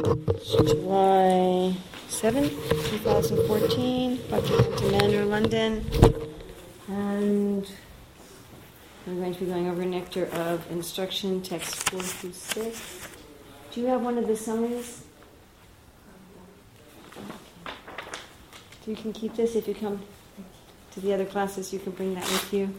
July 7th, 2014, Bhaktivedanta Manor, London. And I'm going to be going over Nectar of Instruction, text 4 through 6. Do you have one of the summaries? Okay. So you can keep this. If you come to the other classes, you can bring that with you.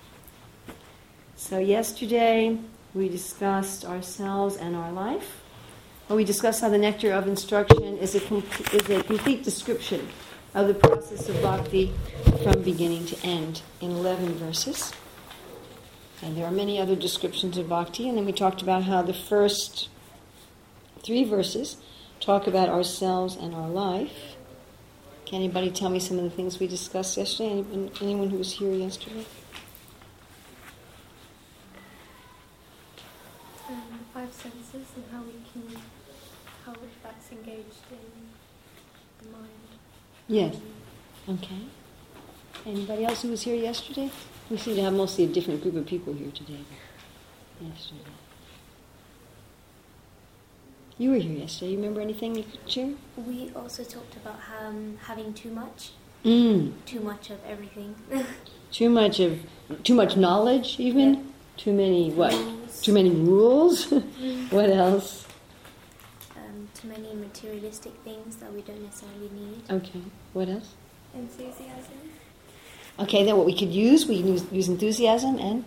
So yesterday, we discussed ourselves and our life. Well, we discussed how the Nectar of Instruction is a complete description of the process of bhakti from beginning to end in 11 verses. And there are many other descriptions of bhakti. And then we talked about how the first 3 verses talk about ourselves and our life. Can anybody tell me some of the things we discussed yesterday? Anyone who was here yesterday? 5 senses and how that's engaged in the mind. Yes. Okay. Anybody else who was here yesterday? We seem to have mostly a different group of people here today than yesterday. You were here yesterday. You remember anything you could share? We also talked about having too much. Too much of everything. Too much knowledge, even? Yeah. Too many what? Rules. Too many rules? What else? Too many materialistic things that we don't necessarily need. Okay. What else? Enthusiasm. Okay, then what we could use use enthusiasm and?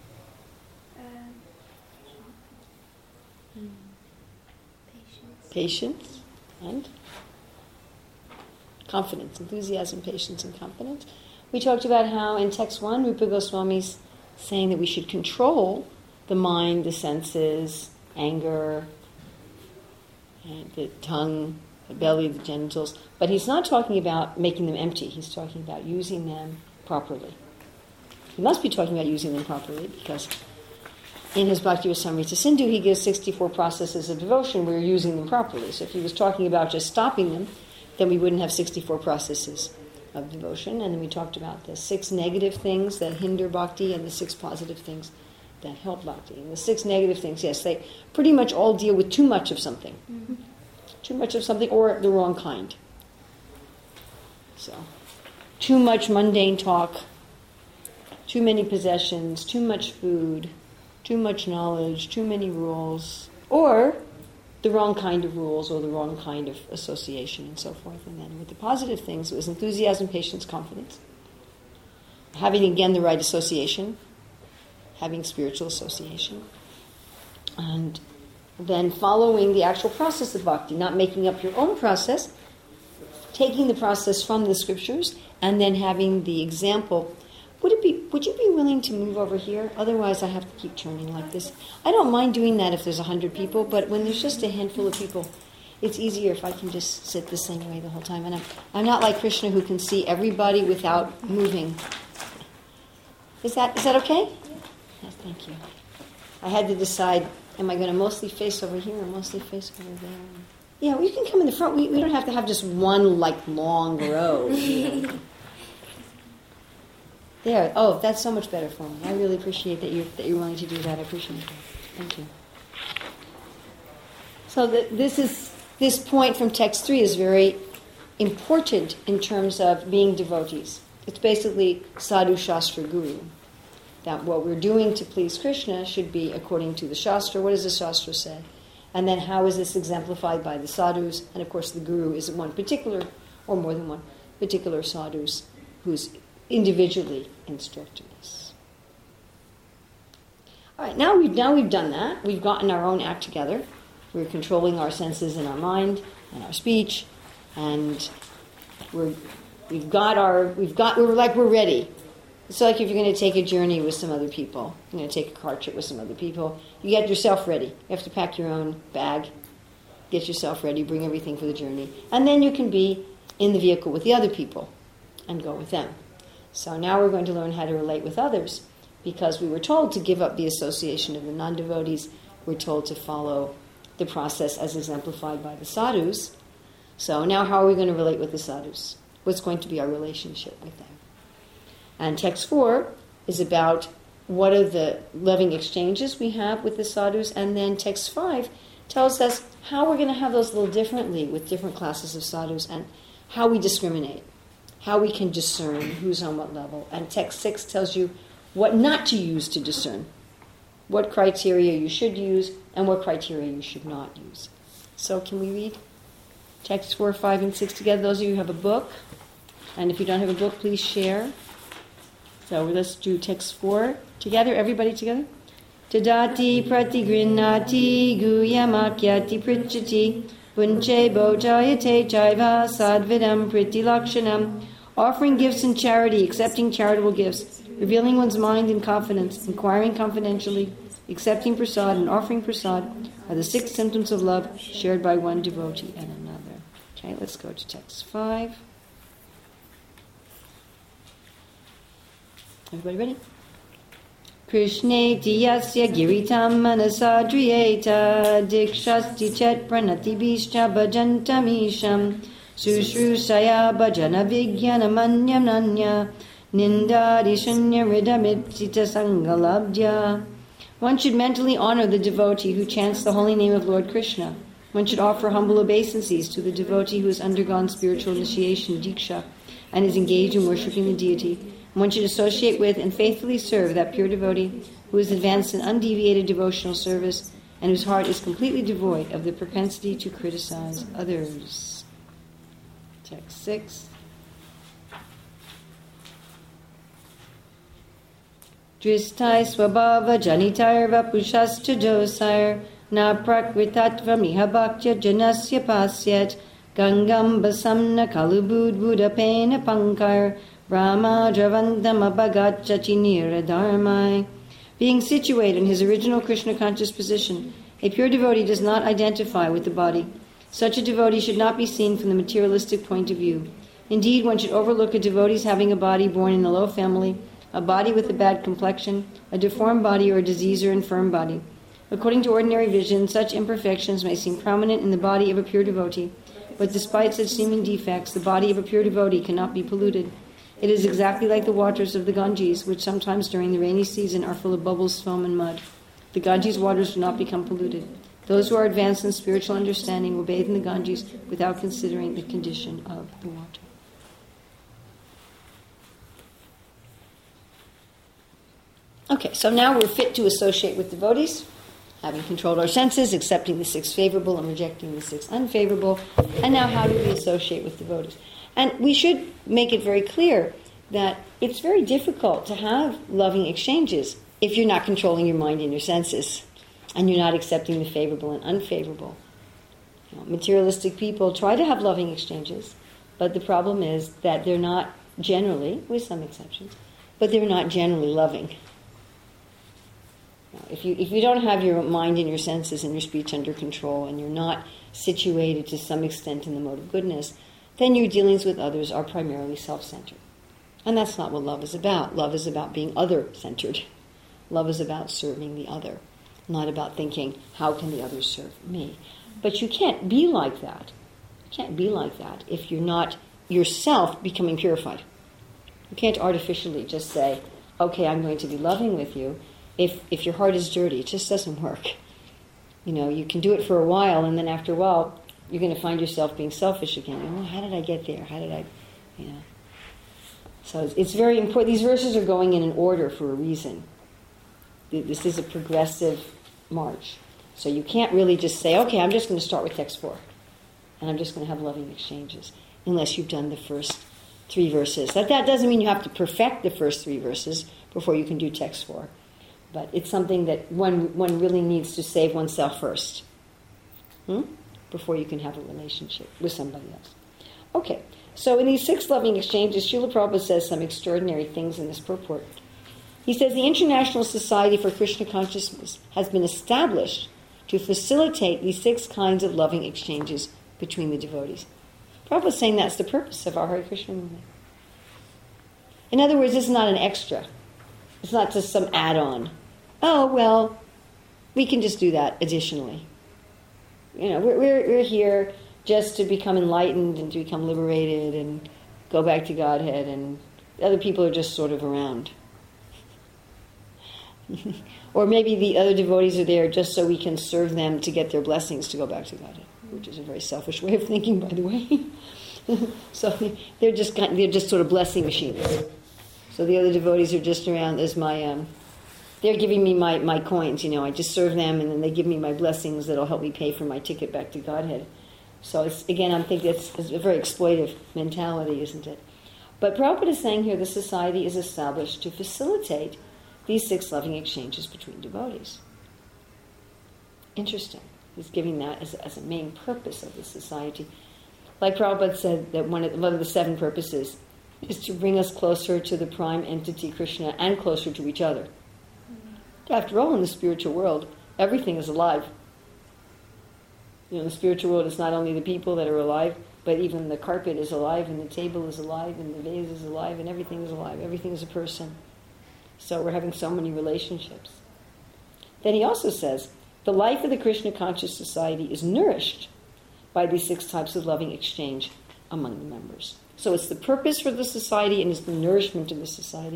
Patience and confidence. Enthusiasm, patience, and confidence. We talked about how in text 1, Rupa Goswami's saying that we should control the mind, the senses, anger, and the tongue, the belly, the genitals. But he's not talking about making them empty. He's talking about using them properly. He must be talking about using them properly because in his Bhakti Rasamrita Sindhu, he gives 64 processes of devotion. We're using them properly. So if he was talking about just stopping them, then we wouldn't have 64 processes of devotion. And then we talked about the 6 negative things that hinder bhakti and the 6 positive things that help bhakti. And the 6 negative things, yes, they pretty much all deal with too much of something. Mm-hmm. Too much of something or the wrong kind. So, too much mundane talk, too many possessions, too much food, too much knowledge, too many rules, or the wrong kind of rules or the wrong kind of association and so forth. And then with the positive things, it was enthusiasm, patience, confidence. Having, again, the right association, having spiritual association. And then following the actual process of bhakti, not making up your own process, taking the process from the scriptures, and then having the example. Would you be willing to move over here? Otherwise, I have to keep turning like this. I don't mind doing that if there's 100 people, but when there's just a handful of people, it's easier if I can just sit the same way the whole time. And I'm not like Krishna who can see everybody without moving. Is that okay? Yes, thank you. I had to decide, am I going to mostly face over here or mostly face over there? Yeah, well, you can come in the front. We don't have to have just one, long row. There. Oh, that's so much better for me. I really appreciate that you're willing to do that. I appreciate that. Thank you. So this point from text 3 is very important in terms of being devotees. It's basically sadhu shastra guru. That what we're doing to please Krishna should be according to the shastra. What does the shastra say? And then how is this exemplified by the sadhus? And of course the guru is one particular, or more than one particular sadhus who's individually instructing us. All right, now we've done that. We've gotten our own act together. We're controlling our senses and our mind and our speech, and we're ready. It's like if you're going to take a journey with some other people. You're going to take a car trip with some other people. You get yourself ready. You have to pack your own bag, get yourself ready, bring everything for the journey, and then you can be in the vehicle with the other people and go with them. So now we're going to learn how to relate with others, because we were told to give up the association of the non-devotees. We're told to follow the process as exemplified by the sadhus. So now how are we going to relate with the sadhus? What's going to be our relationship with them? And text 4 is about what are the loving exchanges we have with the sadhus, and then text 5 tells us how we're going to have those a little differently with different classes of sadhus and how we discriminate, how we can discern who's on what level. And text 6 tells you what not to use to discern, what criteria you should use and what criteria you should not use. So can we read text 4, 5, and 6 together? Those of you who have a book, and if you don't have a book, please share. So let's do text 4 together, everybody together. Tadati pratigrinati guyamakyati pritchati punche bojayate chaiva sadvidam pritilakshanam. Offering gifts in charity, accepting charitable gifts, revealing one's mind in confidence, inquiring confidentially, accepting prasad and offering prasad are the 6 symptoms of love shared by one devotee and another. Okay, let's go to text 5. Everybody ready? Krishneti yasya giritam manasadriyeta dikshasti chet pranatibhishcha bhajantamisham sushrusaya bhajana vijnanamanyam nanya nindadi shunya ridamitsita sangalabdya. One should mentally honor the devotee who chants the holy name of Lord Krishna. One should offer humble obeisances to the devotee who has undergone spiritual initiation, Diksha, and is engaged in worshipping the deity. One should associate with and faithfully serve that pure devotee who has advanced in undeviated devotional service and whose heart is completely devoid of the propensity to criticize others. Text 6. Dristai swabhava janitar vapushascha dosar na prakritatva miha bhaktya janasya pasyat gangam basamna kalubud budapena pankar Brahma Dravandam Abhagachachi Niradharmai. Being situated in his original Krishna conscious position, a pure devotee does not identify with the body. Such a devotee should not be seen from the materialistic point of view. Indeed, one should overlook a devotee's having a body born in a low family, a body with a bad complexion, a deformed body, or a diseased or infirm body. According to ordinary vision, such imperfections may seem prominent in the body of a pure devotee, but despite such seeming defects, the body of a pure devotee cannot be polluted. It is exactly like the waters of the Ganges, which sometimes during the rainy season are full of bubbles, foam, and mud. The Ganges waters do not become polluted. Those who are advanced in spiritual understanding will bathe in the Ganges without considering the condition of the water. Okay, so now we're fit to associate with devotees, having controlled our senses, accepting the 6 favorable and rejecting the 6 unfavorable. And now how do we associate with devotees? And we should make it very clear that it's very difficult to have loving exchanges if you're not controlling your mind and your senses, and you're not accepting the favorable and unfavorable. Materialistic people try to have loving exchanges, but the problem is that they're not generally, with some exceptions, but they're not generally loving. If you don't have your mind and your senses and your speech under control, and you're not situated to some extent in the mode of goodness, then your dealings with others are primarily self-centered. And that's not what love is about. Love is about being other-centered. Love is about serving the other, not about thinking, how can the other serve me? But you can't be like that. You can't be like that if you're not yourself becoming purified. You can't artificially just say, okay, I'm going to be loving with you. If your heart is dirty, it just doesn't work. You can do it for a while, and then after a while, you're going to find yourself being selfish again. Oh, how did I get there? How did I, So it's very important. These verses are going in an order for a reason. This is a progressive march. So you can't really just say, okay, I'm just going to start with text 4, and I'm just going to have loving exchanges, unless you've done the first 3 verses. That doesn't mean you have to perfect the first 3 verses before you can do text 4. But it's something that one really needs to save oneself first. Before you can have a relationship with somebody else. Okay, so in these 6 loving exchanges, Srila Prabhupada says some extraordinary things in this purport. He says the International Society for Krishna Consciousness has been established to facilitate these 6 kinds of loving exchanges between the devotees. Prabhupada is saying that's the purpose of our Hare Krishna movement. In other words, it's not an extra. It's not just some add-on. Oh, well, we can just do that additionally. We're here just to become enlightened and to become liberated and go back to Godhead, and other people are just sort of around. Or maybe the other devotees are there just so we can serve them to get their blessings to go back to Godhead, which is a very selfish way of thinking, by the way. So they're just sort of blessing machines. So the other devotees are just around as my, they're giving me my coins, I just serve them and then they give me my blessings that'll help me pay for my ticket back to Godhead. So I'm thinking it's a very exploitive mentality, isn't it? But Prabhupada is saying here the society is established to facilitate these 6 loving exchanges between devotees. Interesting. He's giving that as a main purpose of the society. Like Prabhupada said, that one of the 7 purposes is to bring us closer to the prime entity Krishna and closer to each other. After all, in the spiritual world, everything is alive. In the spiritual world, it's not only the people that are alive, but even the carpet is alive, and the table is alive, and the vase is alive, and everything is alive. Everything is a person. So we're having so many relationships. Then he also says, the life of the Krishna conscious society is nourished by these 6 types of loving exchange among the members. So it's the purpose for the society and it's the nourishment of the society.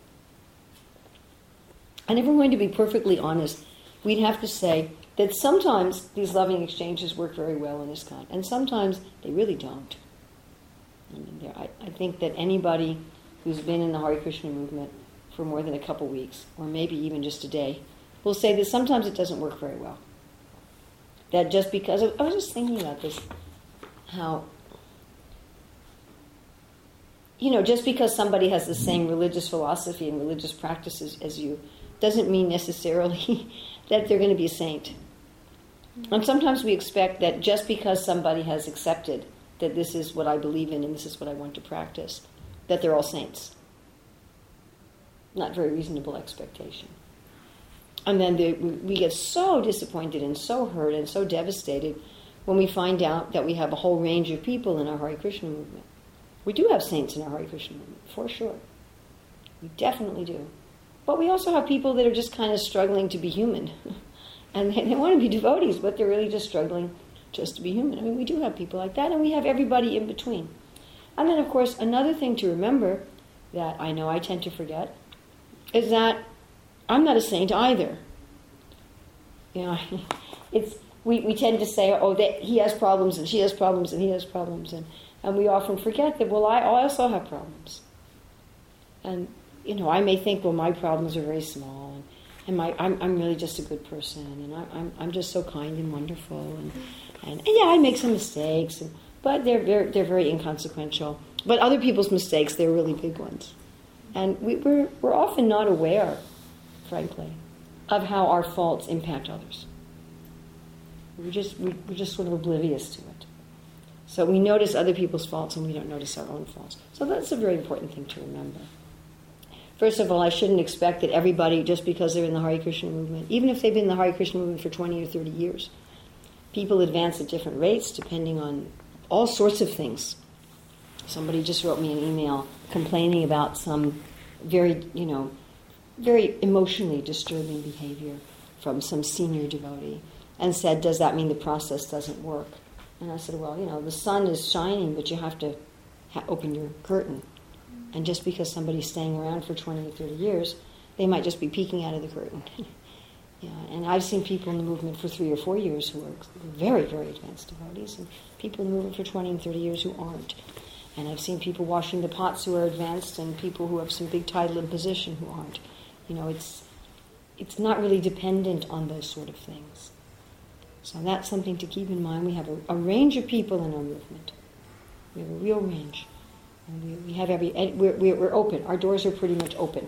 And if we're going to be perfectly honest, we'd have to say that sometimes these loving exchanges work very well in ISKCON, and sometimes they really don't. I think that anybody who's been in the Hare Krishna movement for more than a couple weeks, or maybe even just a day, will say that sometimes it doesn't work very well. That just because I was just thinking about this, how, just because somebody has the same religious philosophy and religious practices as you, doesn't mean necessarily that they're going to be a saint. And sometimes we expect that just because somebody has accepted that this is what I believe in and this is what I want to practice, that they're all saints. Not very reasonable expectation. And then we get so disappointed and so hurt and so devastated when we find out that we have a whole range of people in our Hare Krishna movement. We do have saints in our Hare Krishna movement, for sure. We definitely do. But we also have people that are just kind of struggling to be human. And they want to be devotees, but they're really just struggling just to be human. We do have people like that, and we have everybody in between. And then, of course, another thing to remember that I know I tend to forget is that I'm not a saint either. We tend to say, that he has problems, and she has problems, and he has problems, and we often forget that, I also have problems. And, I may think, my problems are very small, and I'm really just a good person, and I'm just so kind and wonderful, and yeah, I make some mistakes, but they're very inconsequential. But other people's mistakes, they're really big ones. And we're often not aware, frankly, of how our faults impact others. We're just sort of oblivious to it. So we notice other people's faults and we don't notice our own faults. So that's a very important thing to remember. First of all, I shouldn't expect that everybody, just because they're in the Hare Krishna movement, even if they've been in the Hare Krishna movement for 20 or 30 years, people advance at different rates depending on all sorts of things. Somebody just wrote me an email complaining about some very emotionally disturbing behavior from some senior devotee, and said, does that mean the process doesn't work? And I said, the sun is shining, but you have to open your curtain. And just because somebody's staying around for 20 or 30 years, they might just be peeking out of the curtain. And I've seen people in the movement for 3 or 4 years who are very, very advanced devotees, and people in the movement for 20 and 30 years who aren't. And I've seen people washing the pots who are advanced, and people who have some big title and position who aren't. It's not really dependent on those sort of things. So that's something to keep in mind. We have a range of people in our movement. We have a real range. And we have we're open. Our doors are pretty much open.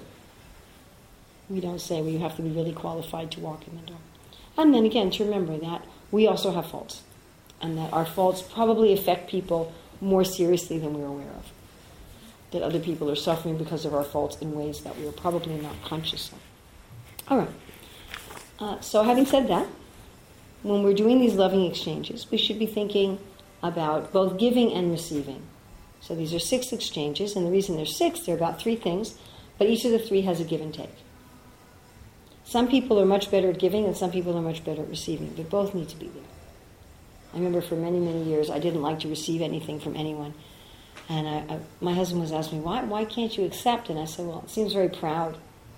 We don't say you have to be really qualified to walk in the door. And then again, to remember that we also have faults. And that our faults probably affect people more seriously than we're aware of. That other people are suffering because of our faults in ways that we are probably not conscious of. All right. So having said that, when we're doing these loving exchanges, we should be thinking about both giving and receiving. So these are 6 exchanges, and the reason there's 6, they're about 3 things, but each of the 3 has a give and take. Some people are much better at giving, and some people are much better at receiving, but both need to be there. I remember for many, many years, I didn't like to receive anything from anyone. And my husband was asking me, why can't you accept? And I said, it seems very proud.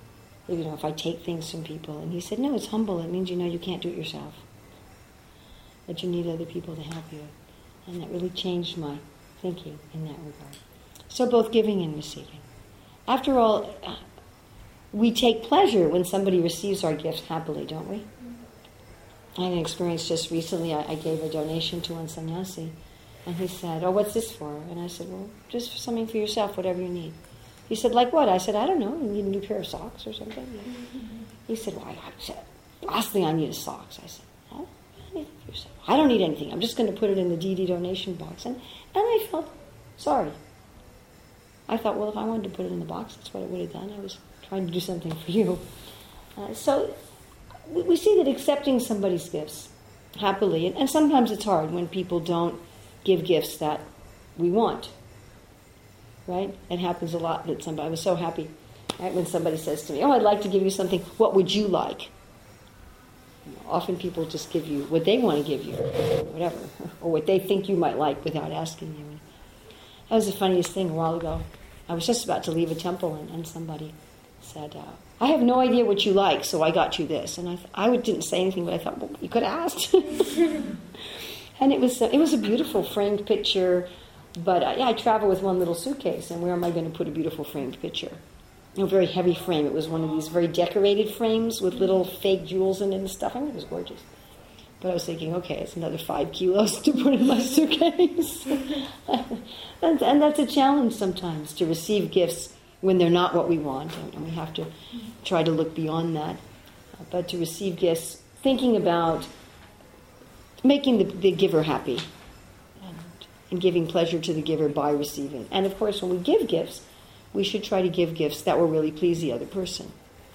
if I take things from people. And he said, no, it's humble. It means you can't do it yourself. That you need other people to help you. And that really changed my thinking in that regard. So both giving and receiving. After all, we take pleasure when somebody receives our gifts happily, don't we? I had an experience just recently. I gave a donation to one sannyasi, and he said, oh, what's this for? And I said, well, just for something for yourself, whatever you need. He said, like what? I said, I don't know, you need a new pair of socks or something. He said, well, I said, last thing I need is socks. I said, oh, anything for yourself. I don't need anything. I'm just going to put it in the DD donation box. And I felt sorry. I thought, well, if I wanted to put it in the box, that's what I would have done. I was trying to do something for you. So we see that accepting somebody's gifts happily, and sometimes it's hard when people don't give gifts that we want. Right? It happens a lot that I was so happy, right, when somebody says to me, oh, I'd like to give you something, what would you like? Often people just give you what they want to give you, or whatever, or what they think you might like without asking you. That was the funniest thing a while ago. I was just about to leave a temple, and somebody said, I have no idea what you like, so I got you this. And I didn't say anything, but I thought, well, you could have asked. And it was a beautiful framed picture. But I travel with one little suitcase, and where am I going to put a beautiful framed picture? A very heavy frame. It was one of these very decorated frames with little fake jewels in it and stuff. I mean, it was gorgeous. But I was thinking, okay, it's another 5 kilos to put in my suitcase. and that's a challenge sometimes, to receive gifts when they're not what we want, and we have to try to look beyond that. But to receive gifts, thinking about making the giver happy, and giving pleasure to the giver by receiving. And of course, when we give gifts, we should try to give gifts that will really please the other person.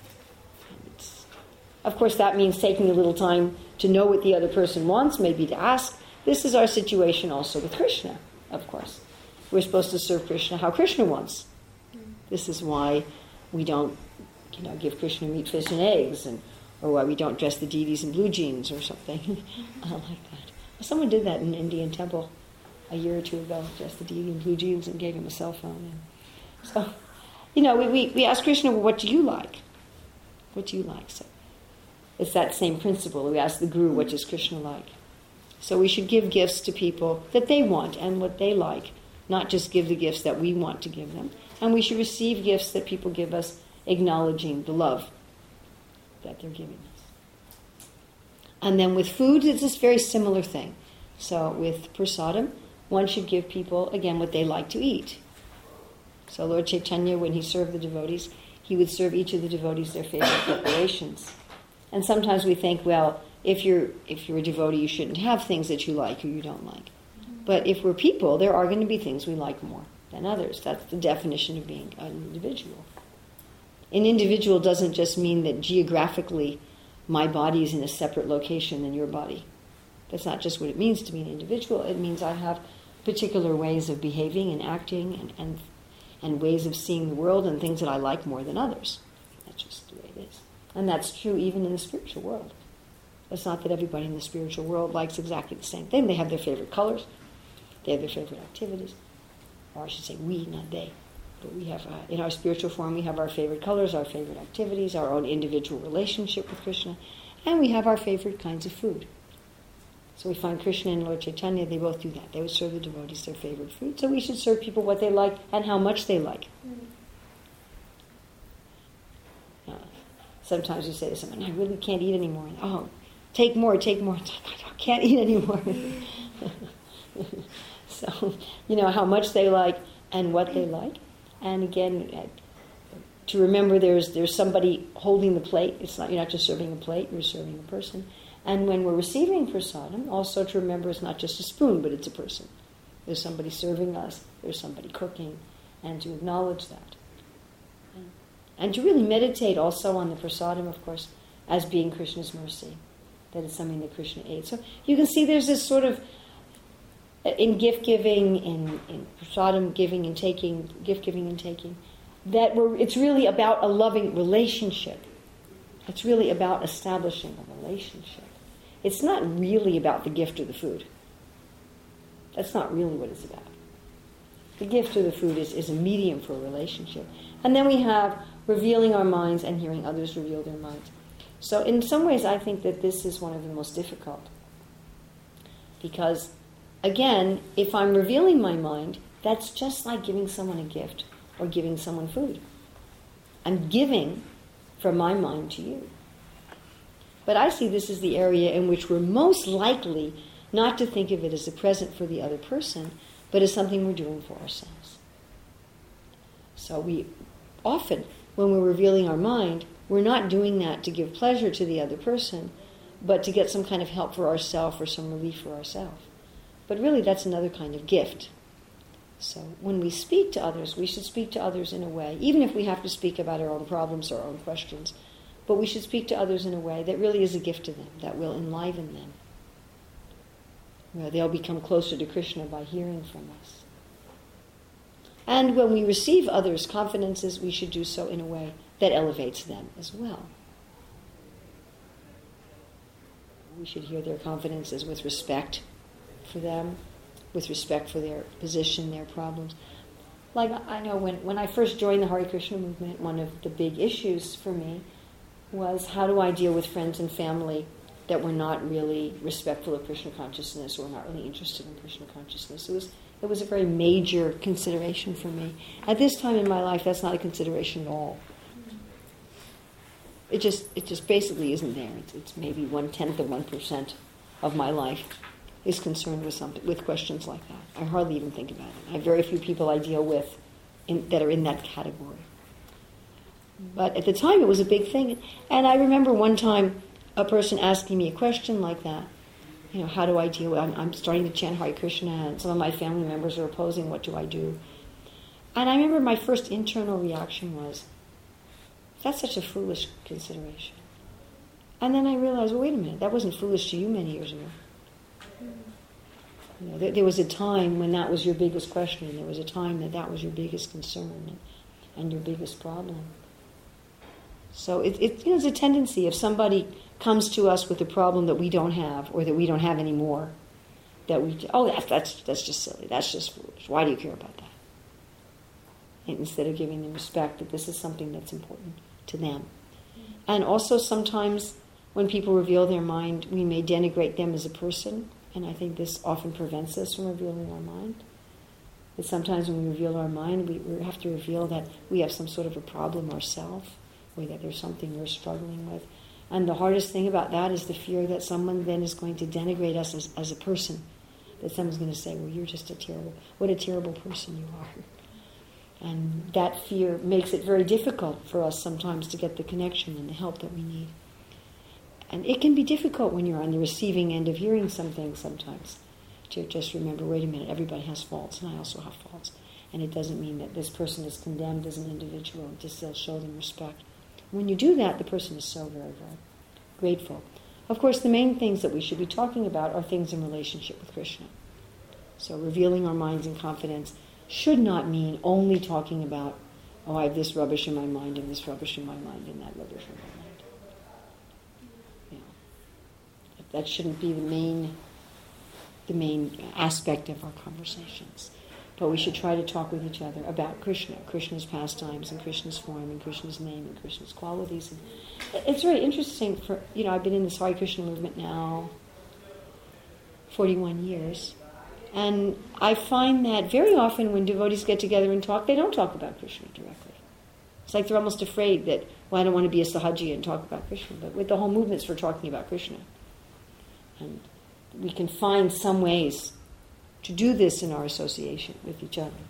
Of course, that means taking a little time to know what the other person wants, maybe to ask. This is our situation also with Krishna, of course. We're supposed to serve Krishna how Krishna wants. This is why we don't, give Krishna meat, fish, and eggs, or why we don't dress the deities in blue jeans or something like that. Someone did that in an Indian temple a year or two ago, dressed the deity in blue jeans and gave him a cell phone. And so, we ask Krishna, well, what do you like? What do you like? So it's that same principle. We ask the Guru, what does Krishna like? So we should give gifts to people that they want and what they like, not just give the gifts that we want to give them. And we should receive gifts that people give us, acknowledging the love that they're giving us. And then with food, it's this very similar thing. So with prasadam, one should give people, again, what they like to eat. So Lord Chaitanya, when he served the devotees, he would serve each of the devotees their favorite preparations. And sometimes we think, well, if you're a devotee, you shouldn't have things that you like or you don't like. But if we're people, there are going to be things we like more than others. That's the definition of being an individual. An individual doesn't just mean that geographically my body is in a separate location than your body. That's not just what it means to be an individual. It means I have particular ways of behaving and acting and ways of seeing the world and things that I like more than others. That's just the way it is. And that's true even in the spiritual world. It's not that everybody in the spiritual world likes exactly the same thing. They have their favorite colors. They have their favorite activities. Or I should say we, not they. But we have, in our spiritual form, we have our favorite colors, our favorite activities, our own individual relationship with Krishna, and we have our favorite kinds of food. So we find Krishna and Lord Chaitanya, they both do that. They would serve the devotees their favorite food. So we should serve people what they like and how much they like. Sometimes we say to someone, I really can't eat anymore. And, oh, take more. It's like, I can't eat anymore. So, how much they like and what they like. And again, to remember there's somebody holding the plate. You're not just serving a plate, you're serving a person. And when we're receiving prasadam, also to remember it's not just a spoon, but it's a person. There's somebody serving us, there's somebody cooking, and to acknowledge that. And to really meditate also on the prasadam, of course, as being Krishna's mercy, that it's something that Krishna ate. So you can see there's this sort of, in gift giving, in prasadam giving and taking, gift giving and taking, that it's really about a loving relationship. It's really about establishing a relationship. It's not really about the gift or the food. That's not really what it's about. The gift of the food is a medium for a relationship. And then we have revealing our minds and hearing others reveal their minds. So in some ways, I think that this is one of the most difficult. Because, again, if I'm revealing my mind, that's just like giving someone a gift or giving someone food. I'm giving from my mind to you. But I see this as the area in which we're most likely not to think of it as a present for the other person, but as something we're doing for ourselves. So we often, when we're revealing our mind, we're not doing that to give pleasure to the other person, but to get some kind of help for ourselves or some relief for ourselves. But really, that's another kind of gift. So when we speak to others, we should speak to others in a way, even if we have to speak about our own problems or our own questions, but we should speak to others in a way that really is a gift to them, that will enliven them. They'll become closer to Krishna by hearing from us. And when we receive others' confidences, we should do so in a way that elevates them as well. We should hear their confidences with respect for them, with respect for their position, their problems. Like, I know when I first joined the Hare Krishna movement, one of the big issues for me was, how do I deal with friends and family that were not really respectful of Krishna consciousness or not really interested in Krishna consciousness? It was a very major consideration for me. At this time in my life, that's not a consideration at all. It just basically isn't there. It's maybe 1/10 of 1% of my life is concerned with questions like that. I hardly even think about it. I have very few people I deal with that are in that category. But at the time, it was a big thing. And I remember one time a person asking me a question like that. How do I deal with it? I'm starting to chant Hare Krishna, and some of my family members are opposing. What do I do? And I remember my first internal reaction was, that's such a foolish consideration. And then I realized, well, wait a minute, that wasn't foolish to you many years ago. There was a time when that was your biggest question, and there was a time that was your biggest concern and your biggest problem. So it's a tendency, if somebody comes to us with a problem that we don't have, or that we don't have anymore, that that's just silly, that's just foolish, why do you care about that? And instead of giving them respect that this is something that's important to them. And also sometimes when people reveal their mind, we may denigrate them as a person, and I think this often prevents us from revealing our mind. But sometimes when we reveal our mind, we have to reveal that we have some sort of a problem ourselves, or that there's something we're struggling with. And the hardest thing about that is the fear that someone then is going to denigrate us as a person. That someone's going to say, well, you're just what a terrible person you are. And that fear makes it very difficult for us sometimes to get the connection and the help that we need. And it can be difficult when you're on the receiving end of hearing something sometimes, to just remember, wait a minute, everybody has faults, and I also have faults. And it doesn't mean that this person is condemned as an individual, to still show them respect. When you do that, the person is so very, very grateful. Of course, the main things that we should be talking about are things in relationship with Krishna. So revealing our minds in confidence should not mean only talking about, I have this rubbish in my mind, and this rubbish in my mind, and that rubbish in my mind. That shouldn't be the main aspect of our conversations. But we should try to talk with each other about Krishna, Krishna's pastimes, and Krishna's form, and Krishna's name, and Krishna's qualities. And it's very interesting. I've been in this Hare Krishna movement now 41 years, and I find that very often when devotees get together and talk, they don't talk about Krishna directly. It's like they're almost afraid that, I don't want to be a sahaji and talk about Krishna. But with the whole movements for talking about Krishna. And we can find some ways to do this in our association with each other.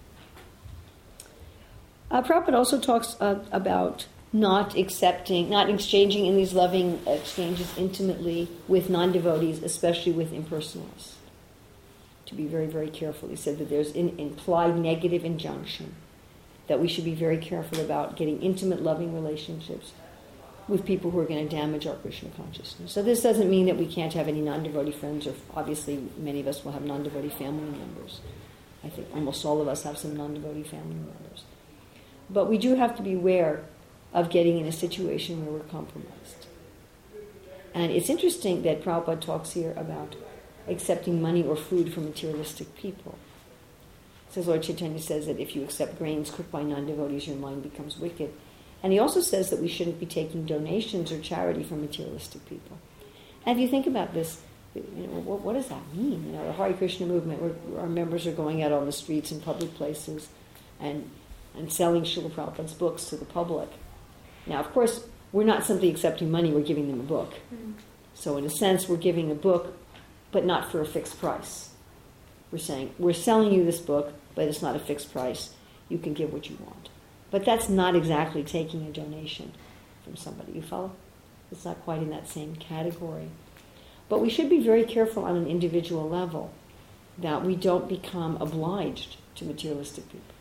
Prabhupada also talks about not exchanging in these loving exchanges intimately with non-devotees, especially with impersonalists. To be very, very careful. He said that there's an implied negative injunction that we should be very careful about getting intimate, loving relationships with people who are going to damage our Krishna consciousness. So this doesn't mean that we can't have any non-devotee friends, or obviously many of us will have non-devotee family members. I think almost all of us have some non-devotee family members. But we do have to be aware of getting in a situation where we're compromised. And it's interesting that Prabhupada talks here about accepting money or food from materialistic people. Says Lord Chaitanya says that if you accept grains cooked by non-devotees, your mind becomes wicked. And he also says that we shouldn't be taking donations or charity from materialistic people. And if you think about this, what does that mean? The Hare Krishna movement, where our members are going out on the streets and public places and selling Srila Prabhupada's books to the public. Now, of course, we're not simply accepting money, we're giving them a book. So in a sense, we're giving a book, but not for a fixed price. We're saying, we're selling you this book, but it's not a fixed price. You can give what you want. But that's not exactly taking a donation from somebody. You follow? It's not quite in that same category. But we should be very careful on an individual level that we don't become obliged to materialistic people.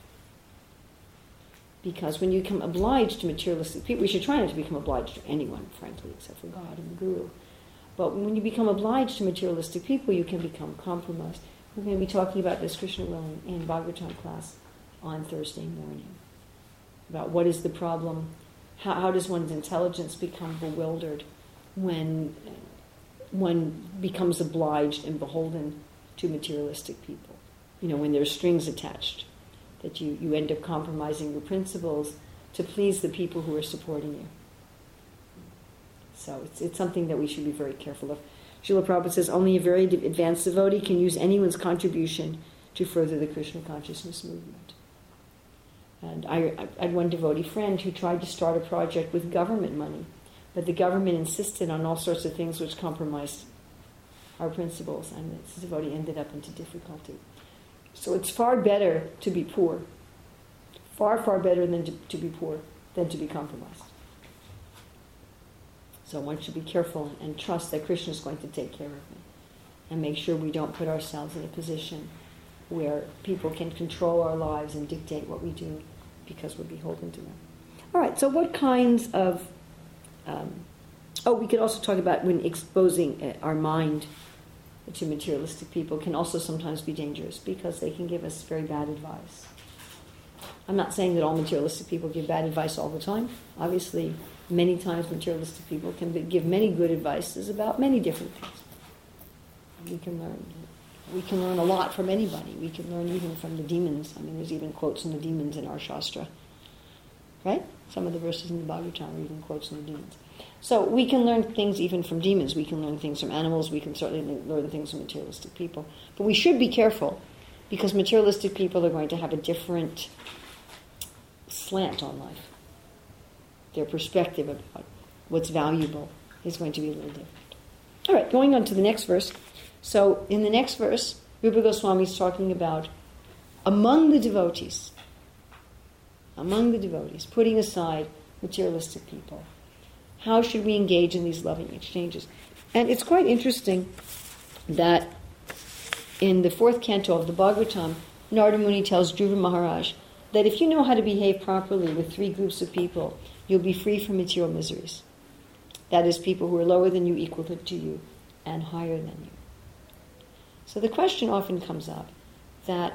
Because when you become obliged to materialistic people, we should try not to become obliged to anyone, frankly, except for God and the Guru. But when you become obliged to materialistic people, you can become compromised. We're going to be talking about this, Krishna willing, in Bhagavatam class on Thursday morning. About what is the problem, how does one's intelligence become bewildered when one becomes obliged and beholden to materialistic people. When there's strings attached, that you end up compromising your principles to please the people who are supporting you. So it's something that we should be very careful of. Srila Prabhupada says only a very advanced devotee can use anyone's contribution to further the Krishna consciousness movement. And I had one devotee friend who tried to start a project with government money, but the government insisted on all sorts of things which compromised our principles, and this devotee ended up into difficulty. So it's far better to be poor. Far, far better than to be poor than to be compromised. So one should be careful and trust that Krishna is going to take care of me, and make sure we don't put ourselves in a position where people can control our lives and dictate what we do because we're beholden to them. All right, so what kinds of... we could also talk about when exposing our mind to materialistic people can also sometimes be dangerous because they can give us very bad advice. I'm not saying that all materialistic people give bad advice all the time. Obviously, many times materialistic people can give many good advices about many different things. We can learn a lot from anybody. We can learn even from the demons. There's even quotes from the demons in our Shastra. Right? Some of the verses in the Bhagavatam are even quotes from the demons. So we can learn things even from demons. We can learn things from animals. We can certainly learn things from materialistic people. But we should be careful because materialistic people are going to have a different slant on life. Their perspective about what's valuable is going to be a little different. All right, going on to the next verse. So in the next verse, Rupa Goswami is talking about among the devotees, putting aside materialistic people. How should we engage in these loving exchanges? And it's quite interesting that in the 4th canto of the Bhagavatam, Narada Muni tells Dhruva Maharaj that if you know how to behave properly with 3 groups of people, you'll be free from material miseries. That is, people who are lower than you, equal to you, and higher than you. So the question often comes up that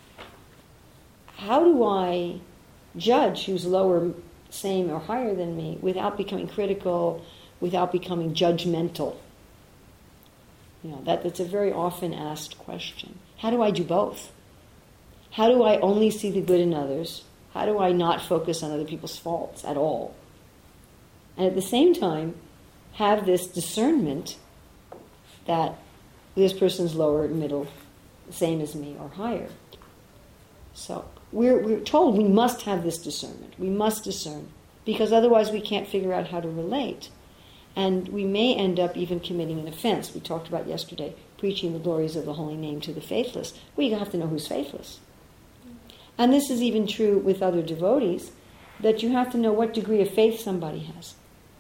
how do I judge who's lower, same, or higher than me without becoming critical, without becoming judgmental? That's a very often asked question. How do I do both? How do I only see the good in others? How do I not focus on other people's faults at all? And at the same time, have this discernment that this person's lower, middle, same as me, or higher. So we're told we must have this discernment. We must discern, because otherwise we can't figure out how to relate. And we may end up even committing an offense. We talked about yesterday, preaching the glories of the holy name to the faithless. Well, you have to know who's faithless. And this is even true with other devotees, that you have to know what degree of faith somebody has.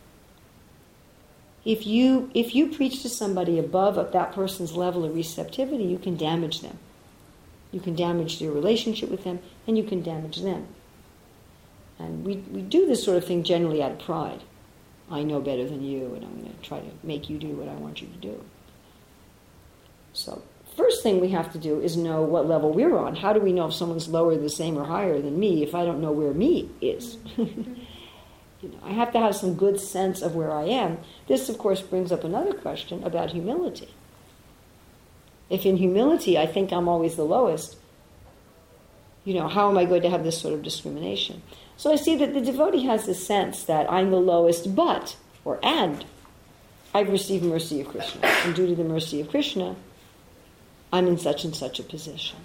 If you preach to somebody above that person's level of receptivity, you can damage them. You can damage your relationship with them, and you can damage them. And we do this sort of thing generally out of pride. I know better than you, and I'm going to try to make you do what I want you to do. So, first thing we have to do is know what level we're on. How do we know if someone's lower, the same, or higher than me if I don't know where me is? I have to have some good sense of where I am. This, of course, brings up another question about humility. If in humility I think I'm always the lowest, how am I going to have this sort of discrimination? So I see that the devotee has this sense that I'm the lowest, and I've received mercy of Krishna. And due to the mercy of Krishna, I'm in such and such a position.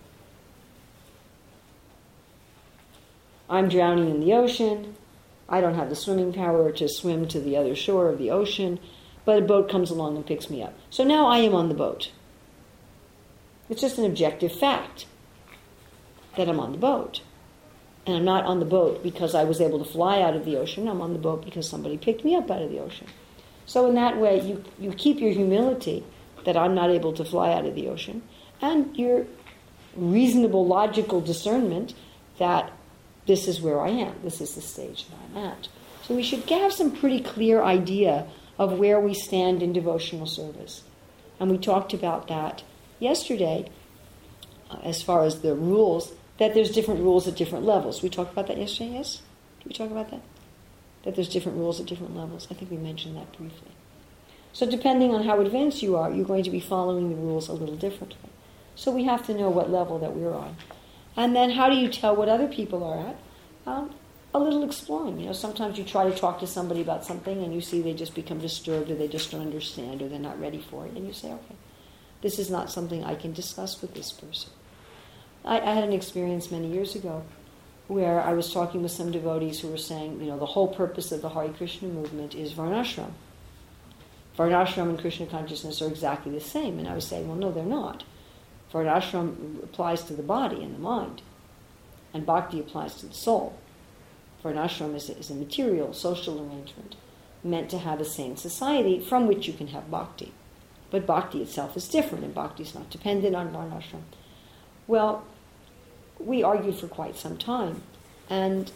I'm drowning in the ocean. I don't have the swimming power to swim to the other shore of the ocean, but a boat comes along and picks me up. So now I am on the boat. It's just an objective fact that I'm on the boat. And I'm not on the boat because I was able to fly out of the ocean. I'm on the boat because somebody picked me up out of the ocean. So in that way, you keep your humility that I'm not able to fly out of the ocean, and your reasonable, logical discernment that this is where I am. This is the stage that I'm at. So we should have some pretty clear idea of where we stand in devotional service. And we talked about that yesterday as far as the rules, that there's different rules at different levels. We talked about that yesterday, yes? Did we talk about that? That there's different rules at different levels. I think we mentioned that briefly. So depending on how advanced you are, you're going to be following the rules a little differently. So we have to know what level that we're on. And then how do you tell what other people are at? A little exploring. Sometimes you try to talk to somebody about something and you see they just become disturbed or they just don't understand or they're not ready for it. And you say, okay, this is not something I can discuss with this person. I had an experience many years ago where I was talking with some devotees who were saying, the whole purpose of the Hare Krishna movement is Varnashram. Varnashram and Krishna consciousness are exactly the same. And I was saying, well, no, they're not. Varnashram applies to the body and the mind, and Bhakti applies to the soul. Varnashram is a material, social arrangement meant to have a sane society from which you can have Bhakti. But Bhakti itself is different, and Bhakti is not dependent on Varnashram. Well, we argued for quite some time, and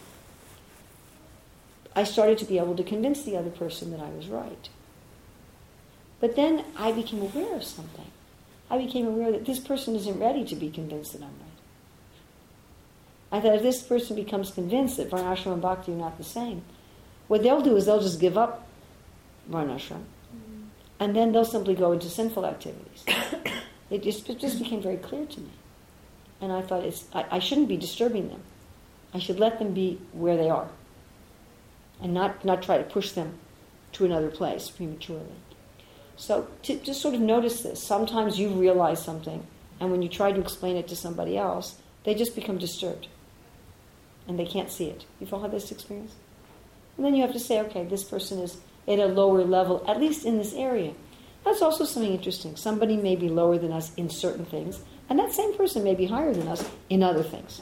I started to be able to convince the other person that I was right. But then I became aware of something. I became aware that this person isn't ready to be convinced that I'm right. I thought if this person becomes convinced that Varnashram and Bhakti are not the same, what they'll do is they'll just give up Varnashram, and then they'll simply go into sinful activities. It just became very clear to me. And I thought I shouldn't be disturbing them. I should let them be where they are and not try to push them to another place prematurely. So to just sort of notice this. Sometimes you realize something, and when you try to explain it to somebody else, they just become disturbed. And they can't see it. You've all had this experience? And then you have to say, okay, this person is at a lower level, at least in this area. That's also something interesting. Somebody may be lower than us in certain things, and that same person may be higher than us in other things.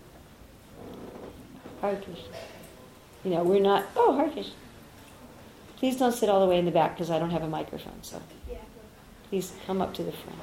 Hare Krishna. We're not... Oh, Hare Krishna. Please don't sit all the way in the back because I don't have a microphone, so please come up to the front.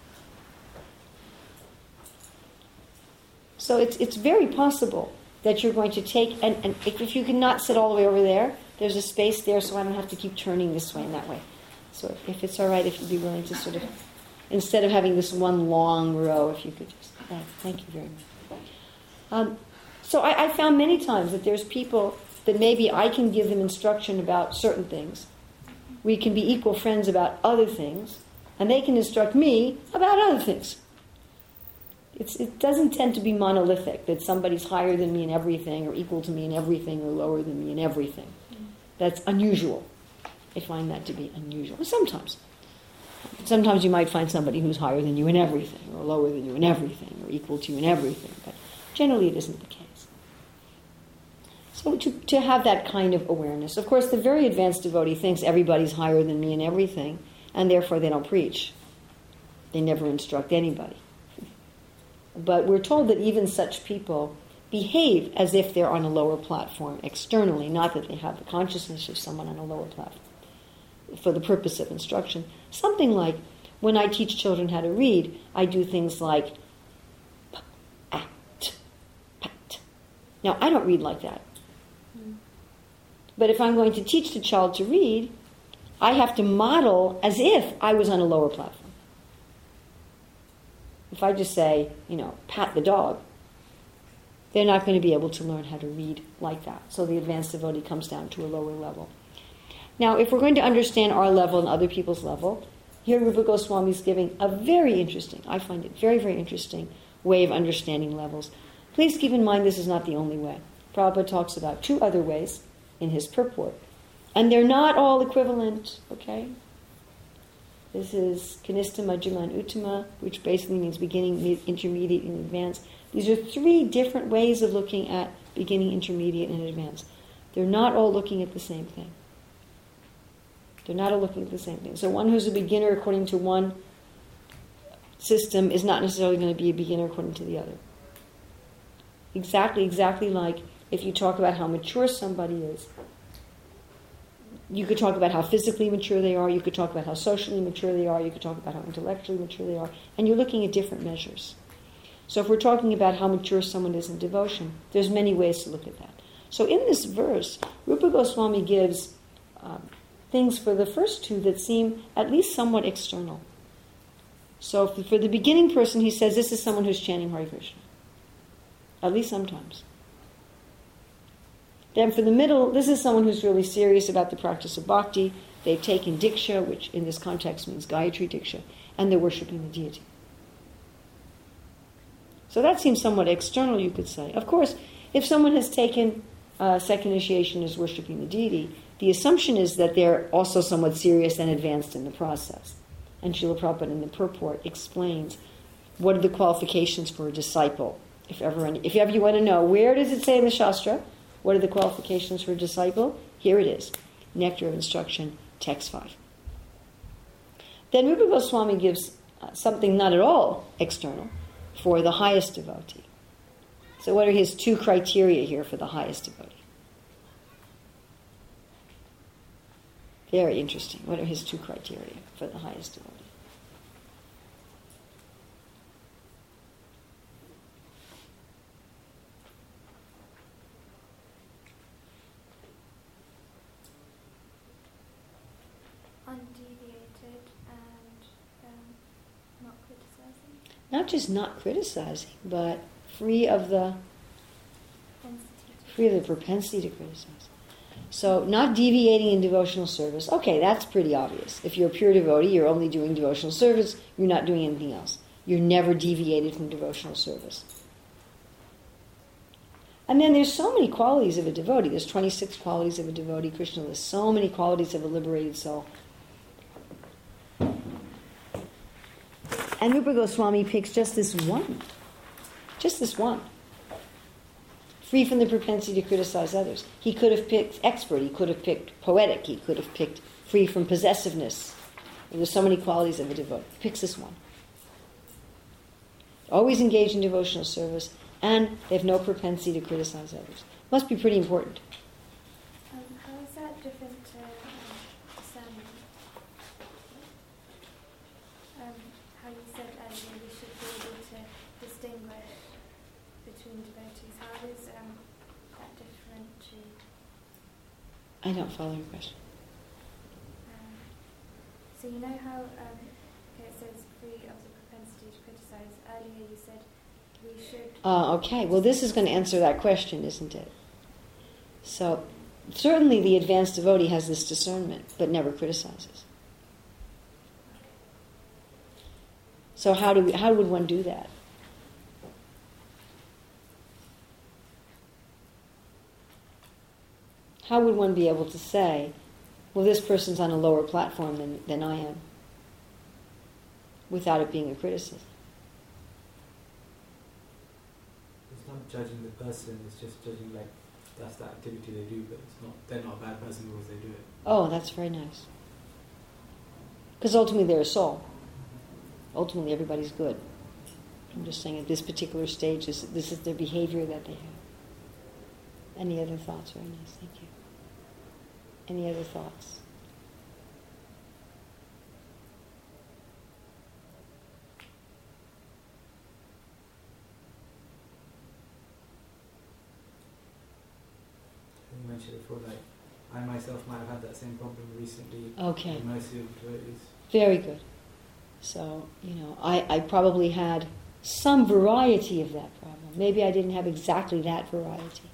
So it's very possible that you're going to take... And if you cannot sit all the way over there, there's a space there so I don't have to keep turning this way and that way. So if it's all right, if you'd be willing to sort of... Instead of having this one long row, if you could just... thank you very much. So I found many times that there's people that maybe I can give them instruction about certain things. We can be equal friends about other things, and they can instruct me about other things. It doesn't tend to be monolithic, that somebody's higher than me in everything, or equal to me in everything, or lower than me in everything. That's unusual. I find that to be unusual. Sometimes. Sometimes you might find somebody who's higher than you in everything, or lower than you in everything, or equal to you in everything. But generally it isn't the case. So to have that kind of awareness. Of course, the very advanced devotee thinks everybody's higher than me in everything, and therefore they don't preach. They never instruct anybody. But we're told that even such people behave as if they're on a lower platform externally, not that they have the consciousness of someone on a lower platform, for the purpose of instruction. Something like, when I teach children how to read, I do things like pat. Now, I don't read like that. But if I'm going to teach the child to read, I have to model as if I was on a lower platform. If I just say, pat the dog, they're not going to be able to learn how to read like that. So the advanced devotee comes down to a lower level. Now, if we're going to understand our level and other people's level, here Rupa Goswami is giving a very interesting, I find it very, very interesting, way of understanding levels. Please keep in mind this is not the only way. Prabhupada talks about 2 other ways in his purport. And they're not all equivalent, okay? This is Kanista, Majjhima, and Uttama, which basically means beginning, intermediate, and advanced. These are 3 different ways of looking at beginning, intermediate, and advanced. They're not all looking at the same thing. They're not all looking at the same thing. So one who's a beginner according to one system is not necessarily going to be a beginner according to the other. Exactly like if you talk about how mature somebody is. You could talk about how physically mature they are, you could talk about how socially mature they are, you could talk about how intellectually mature they are, and you're looking at different measures. So if we're talking about how mature someone is in devotion, there's many ways to look at that. So in this verse, Rupa Goswami gives things for the first 2 that seem at least somewhat external. So for the beginning person, he says this is someone who's chanting Hare Krishna. At least sometimes. Then for the middle, this is someone who's really serious about the practice of bhakti. They've taken diksha, which in this context means Gayatri diksha, and they're worshipping the deity. So that seems somewhat external, you could say. Of course, if someone has taken second initiation as worshipping the deity, the assumption is that they're also somewhat serious and advanced in the process. And Srila Prabhupada in the purport explains what are the qualifications for a disciple. If ever you want to know, where does it say in the Shastra? What are the qualifications for a disciple? Here it is. Nectar of Instruction, text 5. Then Rupa Goswami gives something not at all external for the highest devotee. So what are his 2 criteria here for the highest devotee? Very interesting. What are his 2 criteria for the highest devotee? Undeviated and not criticizing. Not just not criticizing, but free of the propensity to criticize. So not deviating in devotional service. Okay, that's pretty obvious. If you're a pure devotee, you're only doing devotional service, you're not doing anything else. You're never deviated from devotional service. And then there's so many qualities of a devotee. There's 26 qualities of a devotee. Krishna lists so many qualities of a liberated soul. And Rupa Goswami picks just this one. Just this one. Free from the propensity to criticize others. He could have picked expert. He could have picked poetic. He could have picked free from possessiveness. There's so many qualities of a devotee. He picks this one. Always engaged in devotional service, and they have no propensity to criticize others. Must be pretty important. How is that different to discernment? How you said earlier we should be able to distinguish between devotees. How is that different to... I don't follow your question. So you know how it says free of the propensity to criticize. Earlier you said we should... Okay, well this is going to answer that question, isn't it? So, certainly the advanced devotee has this discernment, but never criticizes. So how would one do that? How would one be able to say, well, this person's on a lower platform than I am, without it being a criticism? It's not judging the person, it's just judging like that's the activity they do, but they're not a bad person because they do it. Oh, that's very nice. Because ultimately they're a soul. Ultimately everybody's good. I'm just saying at this particular stage, this is their behavior that they have. Any other thoughts? Very nice, thank you. Any other thoughts? You mentioned before, like I myself might have had that same problem recently. Okay. With mercy of devotees. Very good. So, I probably had some variety of that problem. Maybe I didn't have exactly that variety.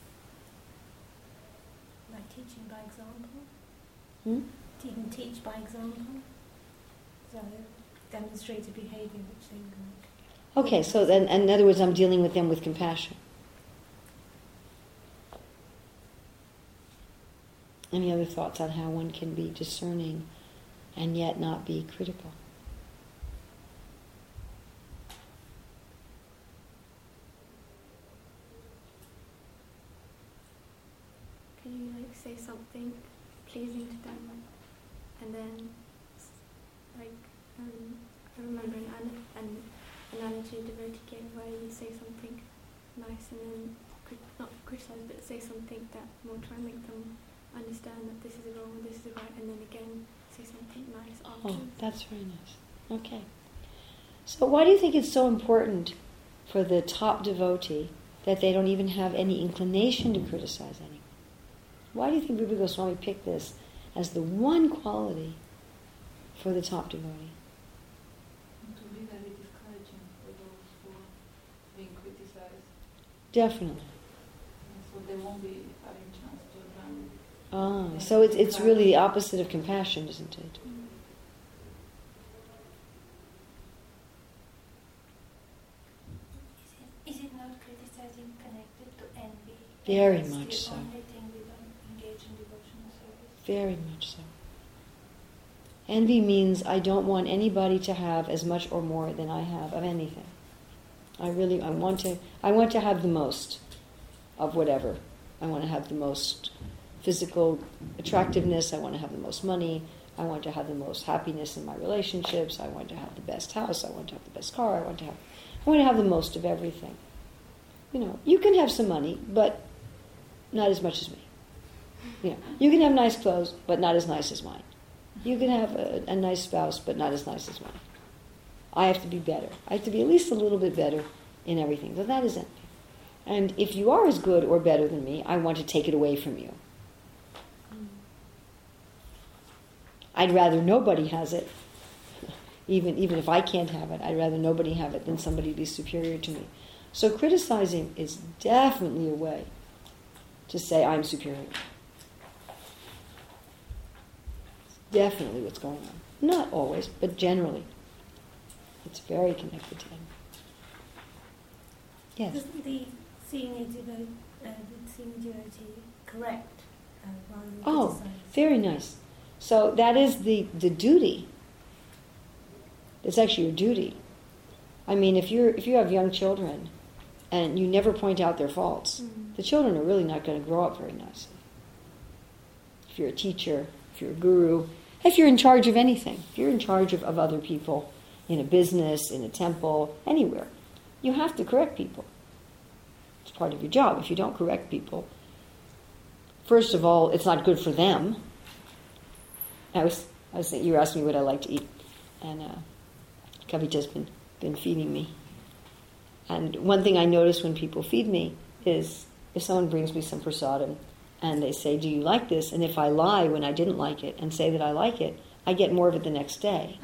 Like teaching by example? Hmm? You can teach by example? So demonstrate a behaviour which they like. Okay, so then, in other words, I'm dealing with them with compassion. Any other thoughts on how one can be discerning and yet not be critical? Can you say something pleasing to them, and then I remember an analogy a devotee gave where you say something nice and then not criticize but say something that will try and make them understand that this is wrong and this is right, and then again say something nice afterwards. Oh, that's very nice. Okay. So why do you think it's so important for the top devotee that they don't even have any inclination to criticize anyone? Why do you think Rupa Goswami picked this as the one quality for the top devotee? To be very discouraging for those who are being criticized. Definitely. So they won't be having chance to learn. So it's really the opposite of compassion, isn't it? Is it not criticizing connected to envy? Very That's much so. the only thing we don't engage in devotional service. Very much so. Envy means I don't want anybody to have as much or more than I have of anything. I want to have the most of whatever. I want to have the most physical attractiveness. I want to have the most money. I want to have the most happiness in my relationships. I want to have the best house. I want to have the best car. I want to have the most of everything. You can have some money, but not as much as me. You can have nice clothes, but not as nice as mine. You can have a nice spouse, but not as nice as mine. I have to be better. I have to be at least a little bit better in everything. So that is envy. And if you are as good or better than me, I want to take it away from you. I'd rather nobody has it. Even if I can't have it, I'd rather nobody have it than somebody be superior to me. So criticizing is definitely a way to say I'm superior. Definitely what's going on. Not always, but generally. It's very connected to him. Yes? Doesn't the senior devotee correct rather than Oh, criticize? very nice. So that is the duty. It's actually your duty. I mean, if you have young children and you never point out their faults, the children are really not going to grow up very nicely. If you're a teacher, if you're a guru, if you're in charge of anything, if you're in charge of other people, in a business, in a temple, anywhere, you have to correct people. It's part of your job. If you don't correct people, first of all, it's not good for them. I was thinking, you were asking me what I like to eat, and Kavita's been feeding me. And one thing I notice when people feed me is if someone brings me some prasadam and they say, "Do you like this?" And if I lie when I didn't like it and say that I like it, I get more of it the next day.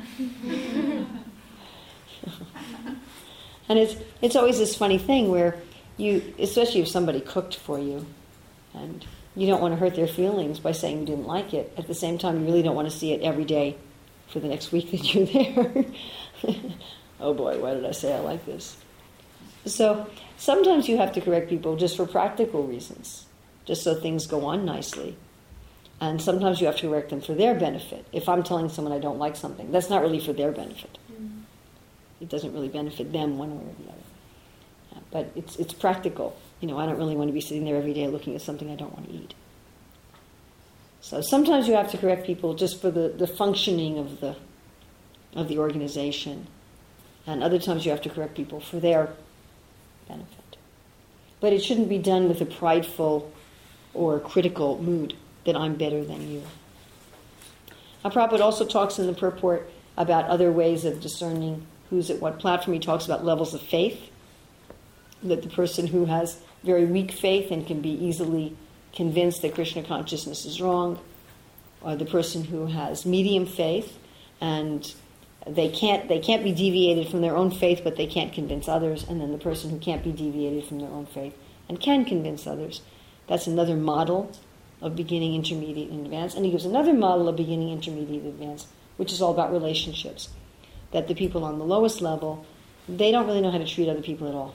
And it's always this funny thing where you, especially if somebody cooked for you, and you don't want to hurt their feelings by saying you didn't like it. At the same time, you really don't want to see it every day for the next week that you're there. Oh boy, why did I say I like this? So sometimes you have to correct people just for practical reasons, just so things go on nicely. And sometimes you have to correct them for their benefit. If I'm telling someone I don't like something, that's not really for their benefit. It doesn't really benefit them one way or the other. But it's practical. I don't really want to be sitting there every day looking at something I don't want to eat. So sometimes you have to correct people just for the functioning of the organization. And other times you have to correct people for their benefit. But it shouldn't be done with a prideful or critical mood that I'm better than you. Prabhupada also talks in the purport about other ways of discerning who's at what platform. He talks about levels of faith, that the person who has very weak faith and can be easily convinced that Krishna consciousness is wrong, or the person who has medium faith and they can't be deviated from their own faith, but they can't convince others, and then the person who can't be deviated from their own faith and can convince others. That's another model of beginning, intermediate, and advanced. And he gives another model of beginning, intermediate, and advanced, which is all about relationships. That the people on the lowest level they don't really know how to treat other people at all.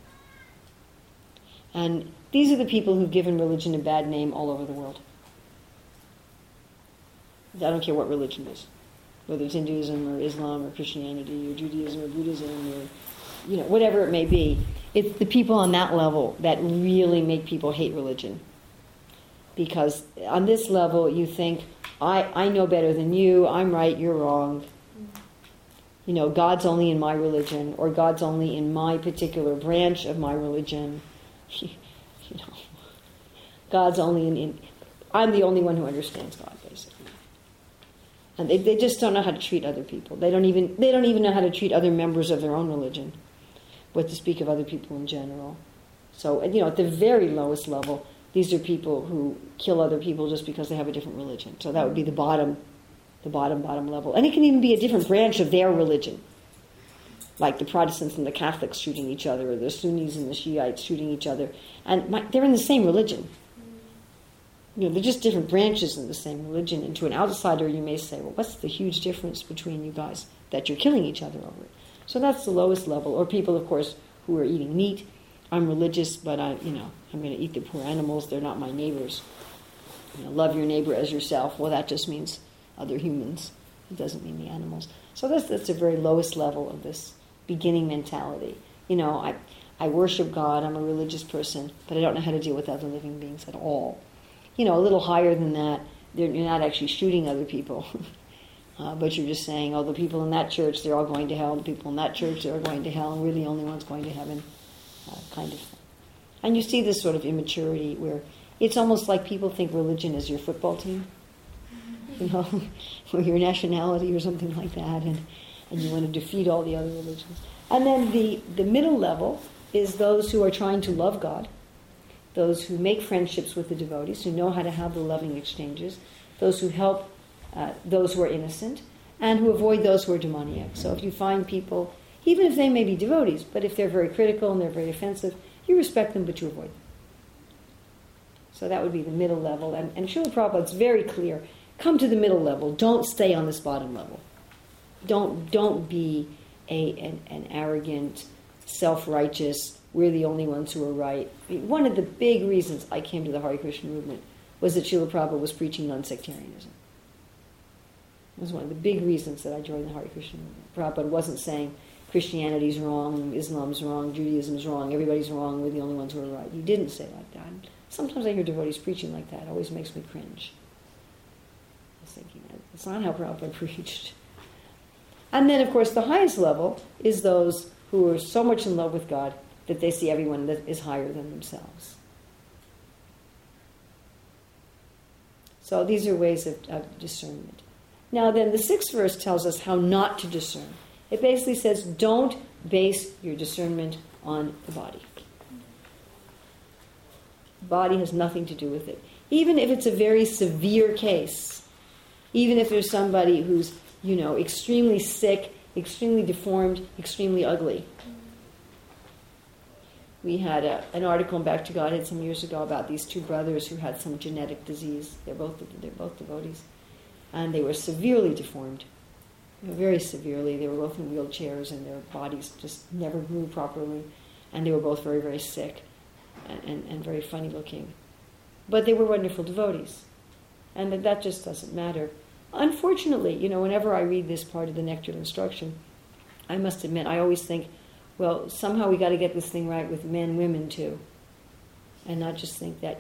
And these are the people who've given religion a bad name all over the world. I don't care what religion is, whether it's Hinduism or Islam or Christianity or Judaism or Buddhism or whatever it may be. It's the people on that level that really make people hate religion. Because on this level you think, I know better than you, I'm right, you're wrong. God's only in my religion, or God's only in my particular branch of my religion. God's only in I'm the only one who understands God, basically. And they just don't know how to treat other people. They don't even know how to treat other members of their own religion, what to speak of other people in general. So, at the very lowest level, these are people who kill other people just because they have a different religion. So that would be the bottom level. And it can even be a different branch of their religion. Like the Protestants and the Catholics shooting each other, or the Sunnis and the Shiites shooting each other. And they're in the same religion. They're just different branches in the same religion. And to an outsider, you may say, well, what's the huge difference between you guys that you're killing each other over it? So that's the lowest level. Or people, of course, who are eating meat. I'm religious, but I'm going to eat the poor animals. They're not my neighbors. Love your neighbor as yourself. Well, that just means other humans. It doesn't mean the animals. So that's the very lowest level of this beginning mentality. I worship God. I'm a religious person, but I don't know how to deal with other living beings at all. A little higher than that, you're not actually shooting other people. But you're just saying, the people in that church, they're all going to hell. The people in that church, they're going to hell. And we're the only ones going to heaven. Kind of thing. And you see this sort of immaturity where it's almost like people think religion is your football team, or your nationality or something like that, and you want to defeat all the other religions. And then the middle level is those who are trying to love God, those who make friendships with the devotees, who know how to have the loving exchanges, those who help those who are innocent, and who avoid those who are demoniac. So if you find people, even if they may be devotees, but if they're very critical and they're very offensive, you respect them, but you avoid them. So that would be the middle level. And Srila Prabhupada, it's very clear. Come to the middle level. Don't stay on this bottom level. Don't be an arrogant, self-righteous, we're the only ones who are right. One of the big reasons I came to the Hare Krishna movement was that Srila Prabhupada was preaching non-sectarianism. It was one of the big reasons that I joined the Hare Krishna movement. Prabhupada wasn't saying Christianity's wrong, Islam's wrong, Judaism's wrong, everybody's wrong, we're the only ones who are right. He didn't say like that. Sometimes I hear devotees preaching like that. It always makes me cringe. I was thinking, that's not how Prabhupada preached. And then, of course, the highest level is those who are so much in love with God that they see everyone that is higher than themselves. So these are ways of discernment. Now then, the 6th verse tells us how not to discern. It basically says, don't base your discernment on the body. The body has nothing to do with it. Even if it's a very severe case, even if there's somebody who's, extremely sick, extremely deformed, extremely ugly. We had an article in Back to Godhead some years ago about these 2 brothers who had some genetic disease. They're both devotees. And they were severely deformed. Very severely. They were both in wheelchairs and their bodies just never grew properly. And they were both very, very sick and very funny looking. But they were wonderful devotees. And that just doesn't matter. Unfortunately, whenever I read this part of the Nectar Instruction, I must admit, I always think, well, somehow we got to get this thing right with men, women too. And not just think that,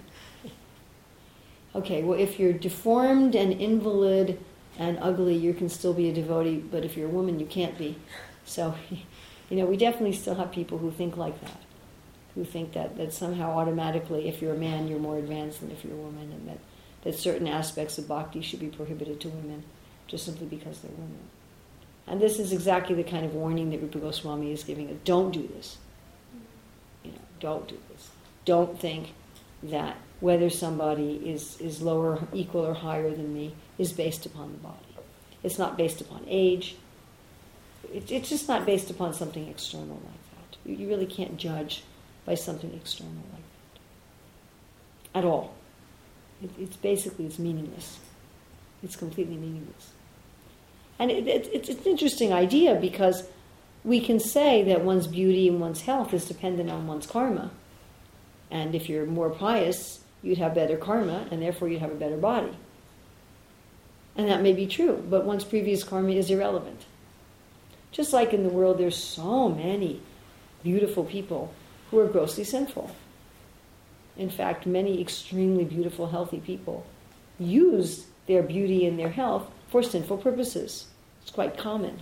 Okay, well, if you're deformed and invalid and ugly, you can still be a devotee, but if you're a woman, you can't be. So, we definitely still have people who think like that, who think that somehow automatically, if you're a man, you're more advanced than if you're a woman, and that certain aspects of bhakti should be prohibited to women just simply because they're women. And this is exactly the kind of warning that Rupa Goswami is giving us. Don't do this. Don't do this. Don't think that whether somebody is lower, equal, or higher than me is based upon the body. It's not based upon age. It's just not based upon something external like that. You really can't judge by something external like that. At all. It's meaningless. It's completely meaningless. And it's an interesting idea because we can say that one's beauty and one's health is dependent on one's karma. And if you're more pious, you'd have better karma, and therefore you'd have a better body. And that may be true, but one's previous karma is irrelevant. Just like in the world, there's so many beautiful people who are grossly sinful. In fact, many extremely beautiful, healthy people use their beauty and their health for sinful purposes. It's quite common.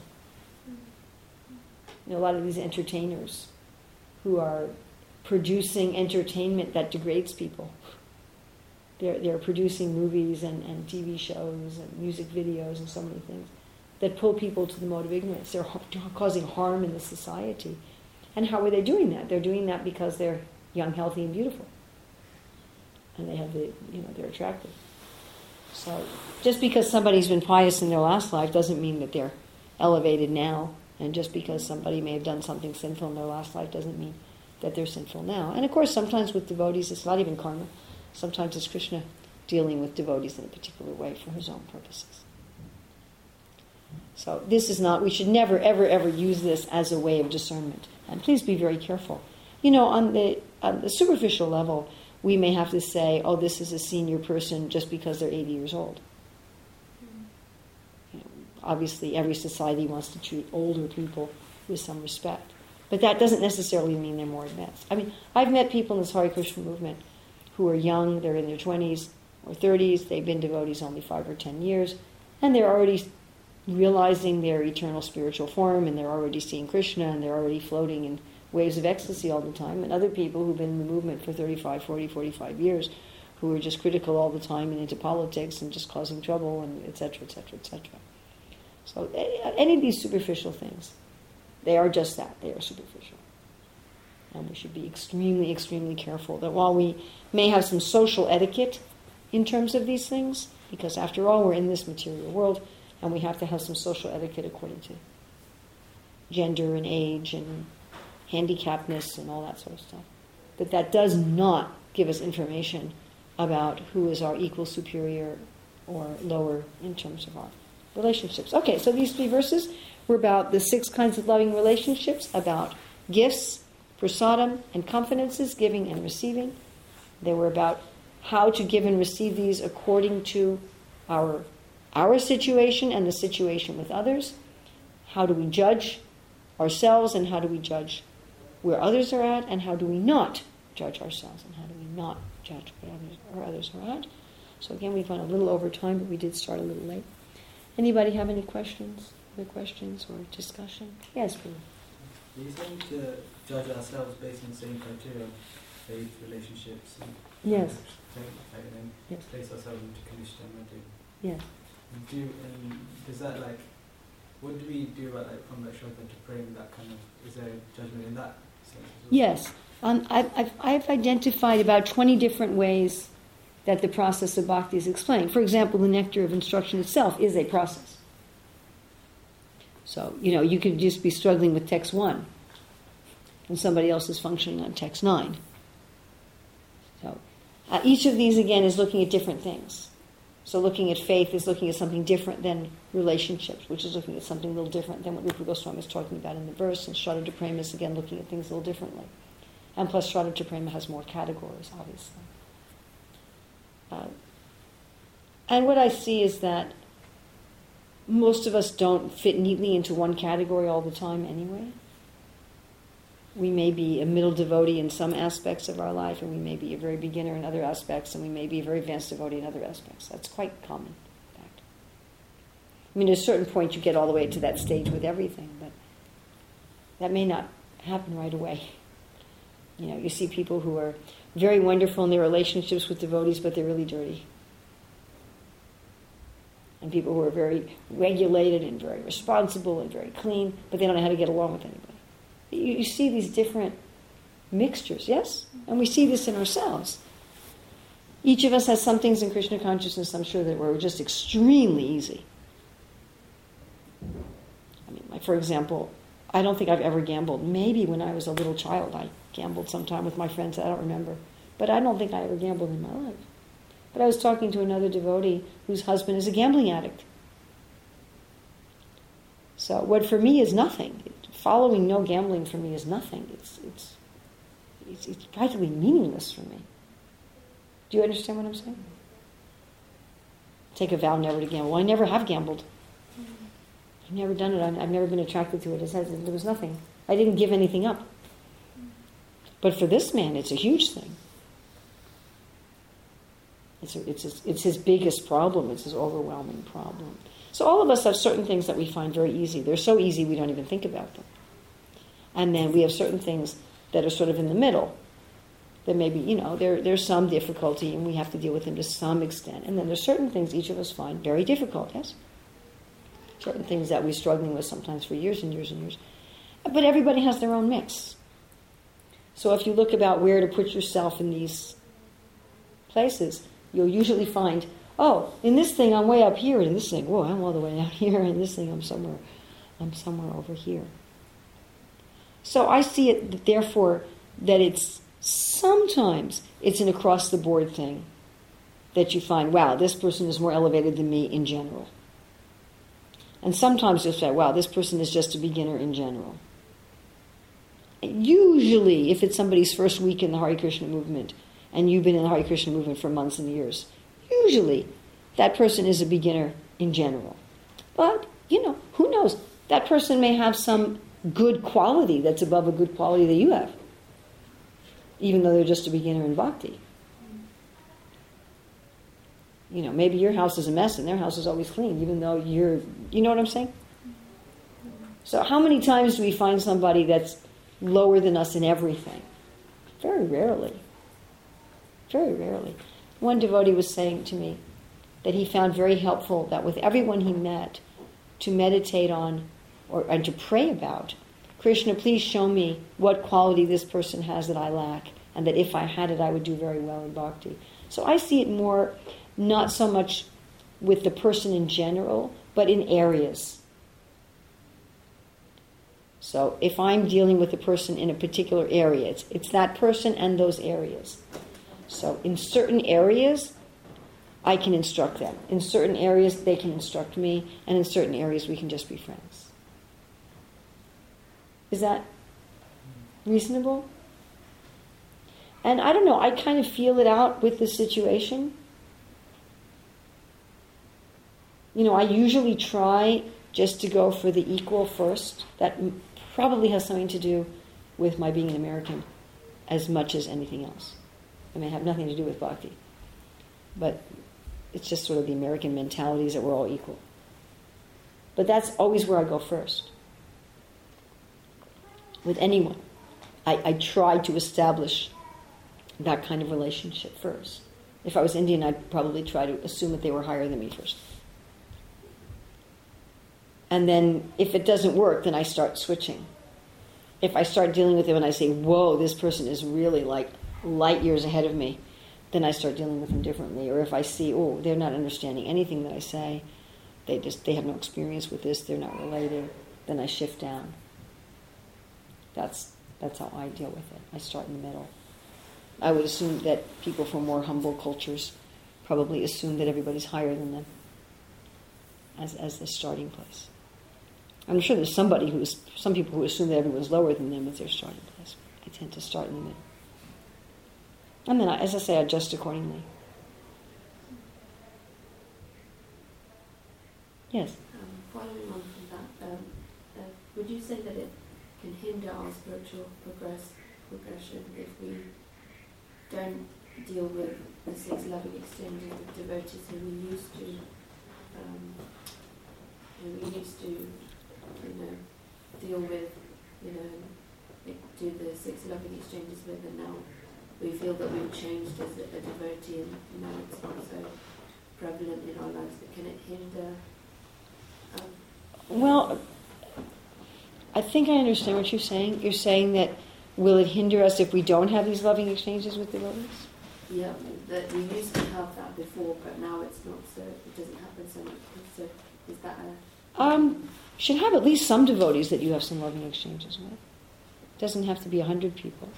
A lot of these entertainers who are producing entertainment that degrades people. They're producing movies and TV shows and music videos and so many things that pull people to the mode of ignorance. They're causing harm in the society. And how are they doing that? They're doing that because they're young, healthy, and beautiful. And they have they're attractive. So just because somebody's been pious in their last life doesn't mean that they're elevated now. And just because somebody may have done something sinful in their last life doesn't mean that they're sinful now. And of course, sometimes with devotees, it's not even karma. Sometimes it's Krishna dealing with devotees in a particular way for his own purposes. So this is not, we should never, ever, ever use this as a way of discernment. And please be very careful. On the superficial level, we may have to say, oh, this is a senior person just because they're 80 years old. Obviously, every society wants to treat older people with some respect. But that doesn't necessarily mean they're more advanced. I've met people in this Hare Krishna movement who are young, they're in their 20s or 30s, they've been devotees only 5 or 10 years, and they're already realizing their eternal spiritual form, and they're already seeing Krishna, and they're already floating in waves of ecstasy all the time. And other people who've been in the movement for 35, 40, 45 years, who are just critical all the time and into politics and just causing trouble, and et cetera, et cetera, et cetera. So any of these superficial things, they are just that. They are superficial. And we should be extremely, extremely careful that while we may have some social etiquette in terms of these things, because after all, we're in this material world, and we have to have some social etiquette according to gender and age and handicapness and all that sort of stuff. But that does not give us information about who is our equal, superior, or lower in terms of our relationships. Okay, so these 3 verses were about the 6 kinds of loving relationships, about gifts, prasadam, and confidences, giving and receiving. They were about how to give and receive these according to our situation and the situation with others. How do we judge ourselves, and how do we judge where others are at, and how do we not judge ourselves, and how do we not judge where others are at. So again, we've gone a little over time, but we did start a little late. Anybody have any questions? Other questions or discussion? Yes, please. Do you think to judge ourselves based on the same criteria of faith, relationships, and yes, and then yes, place ourselves into Kanishta Mati? yes. Does that what do we do about from Shraddha to praying, that kind of, is there judgment in that sense as well? Yes. I've identified about 20 different ways that the process of bhakti is explained. For example, the nectar of instruction itself is a process. So, you could just be struggling with text 1, and somebody else is functioning on text 9. So, each of these, again, is looking at different things. So looking at faith is looking at something different than relationships, which is looking at something a little different than what Rupa Goswami is talking about in the verse. And Shraddha Prema is, again, looking at things a little differently. And plus, Shraddha Prema has more categories, obviously. And what I see is that most of us don't fit neatly into one category all the time anyway. We may be a middle devotee in some aspects of our life, and we may be a very beginner in other aspects, and we may be a very advanced devotee in other aspects. That's quite common, in fact. At a certain point you get all the way to that stage with everything, but that may not happen right away. You see people who are very wonderful in their relationships with devotees, but they're really dirty. And people who are very regulated and very responsible and very clean, but they don't know how to get along with anybody. You see these different mixtures, yes? And we see this in ourselves. Each of us has some things in Krishna consciousness, I'm sure, that were just extremely easy. For example, I don't think I've ever gambled. Maybe when I was a little child, I gambled sometime with my friends. I don't remember. But I don't think I ever gambled in my life. But I was talking to another devotee whose husband is a gambling addict. So what for me is nothing, following no gambling for me is nothing. It's practically meaningless for me. Do you understand what I'm saying? Take a vow never to gamble. Well, I never have gambled. I've never done it. I've never been attracted to it. There was nothing. I didn't give anything up. But for this man, it's a huge thing. It's his biggest problem. It's his overwhelming problem. So all of us have certain things that we find very easy. They're so easy we don't even think about them. And then we have certain things that are sort of in the middle. That maybe, there's some difficulty and we have to deal with them to some extent. And then there's certain things each of us find very difficult, yes? Certain things that we're struggling with sometimes for years and years and years. But everybody has their own mix. So if you look about where to put yourself in these places, you'll usually find, in this thing I'm way up here, and in this thing, I'm all the way down here, and this thing I'm somewhere over here. So I see it, therefore, that sometimes it's an across-the-board thing that you find, wow, this person is more elevated than me in general. And sometimes you'll say, wow, this person is just a beginner in general. Usually, if it's somebody's first week in the Hare Krishna movement, and you've been in the Hare Krishna movement for months and years, usually that person is a beginner in general. But, who knows? That person may have some good quality that's above a good quality that you have, even though they're just a beginner in bhakti. Maybe your house is a mess and their house is always clean, even though you know what I'm saying? So how many times do we find somebody that's lower than us in everything? Very rarely. Very rarely. One devotee was saying to me that he found very helpful that with everyone he met to meditate on and to pray about, Krishna, please show me what quality this person has that I lack, and that if I had it, I would do very well in bhakti. So I see it more, not so much with the person in general, but in areas. So if I'm dealing with a person in a particular area, it's that person and those areas. So in certain areas, I can instruct them. In certain areas, they can instruct me. And in certain areas, we can just be friends. Is that reasonable? And I don't know, I kind of feel it out with the situation. I usually try just to go for the equal first. That probably has something to do with my being an American as much as anything else. It may have nothing to do with bhakti. But it's just sort of the American mentality is that we're all equal. But that's always where I go first. With anyone. I try to establish that kind of relationship first. If I was Indian, I'd probably try to assume that they were higher than me first. And then if it doesn't work, then I start switching. If I start dealing with them and I say, whoa, this person is really like light years ahead of me, then I start dealing with them differently. Or if I see, they're not understanding anything that I say, they have no experience with this, they're not related, then I shift down. That's how I deal with it. I start in the middle. I would assume that people from more humble cultures probably assume that everybody's higher than them as the starting place. I'm sure there's some people who assume that everyone's lower than them as their starting place. I tend to start in the middle. And then, as I say, I adjust accordingly. Yes? Following on from that, would you say that it can hinder our spiritual progression if we don't deal with the 6 loving exchanges with devotees who we used to deal with, do the 6 loving exchanges with, and now we feel that we've changed as a devotee and now it's not so prevalent in our lives, but can it hinder? Well, I think I understand what you're saying. You're saying that will it hinder us if we don't have these loving exchanges with devotees? Yeah, that we used to have that before, but now it's not so. It doesn't happen so much. So is that should have at least some devotees that you have some loving exchanges with. It doesn't have to be 100 people.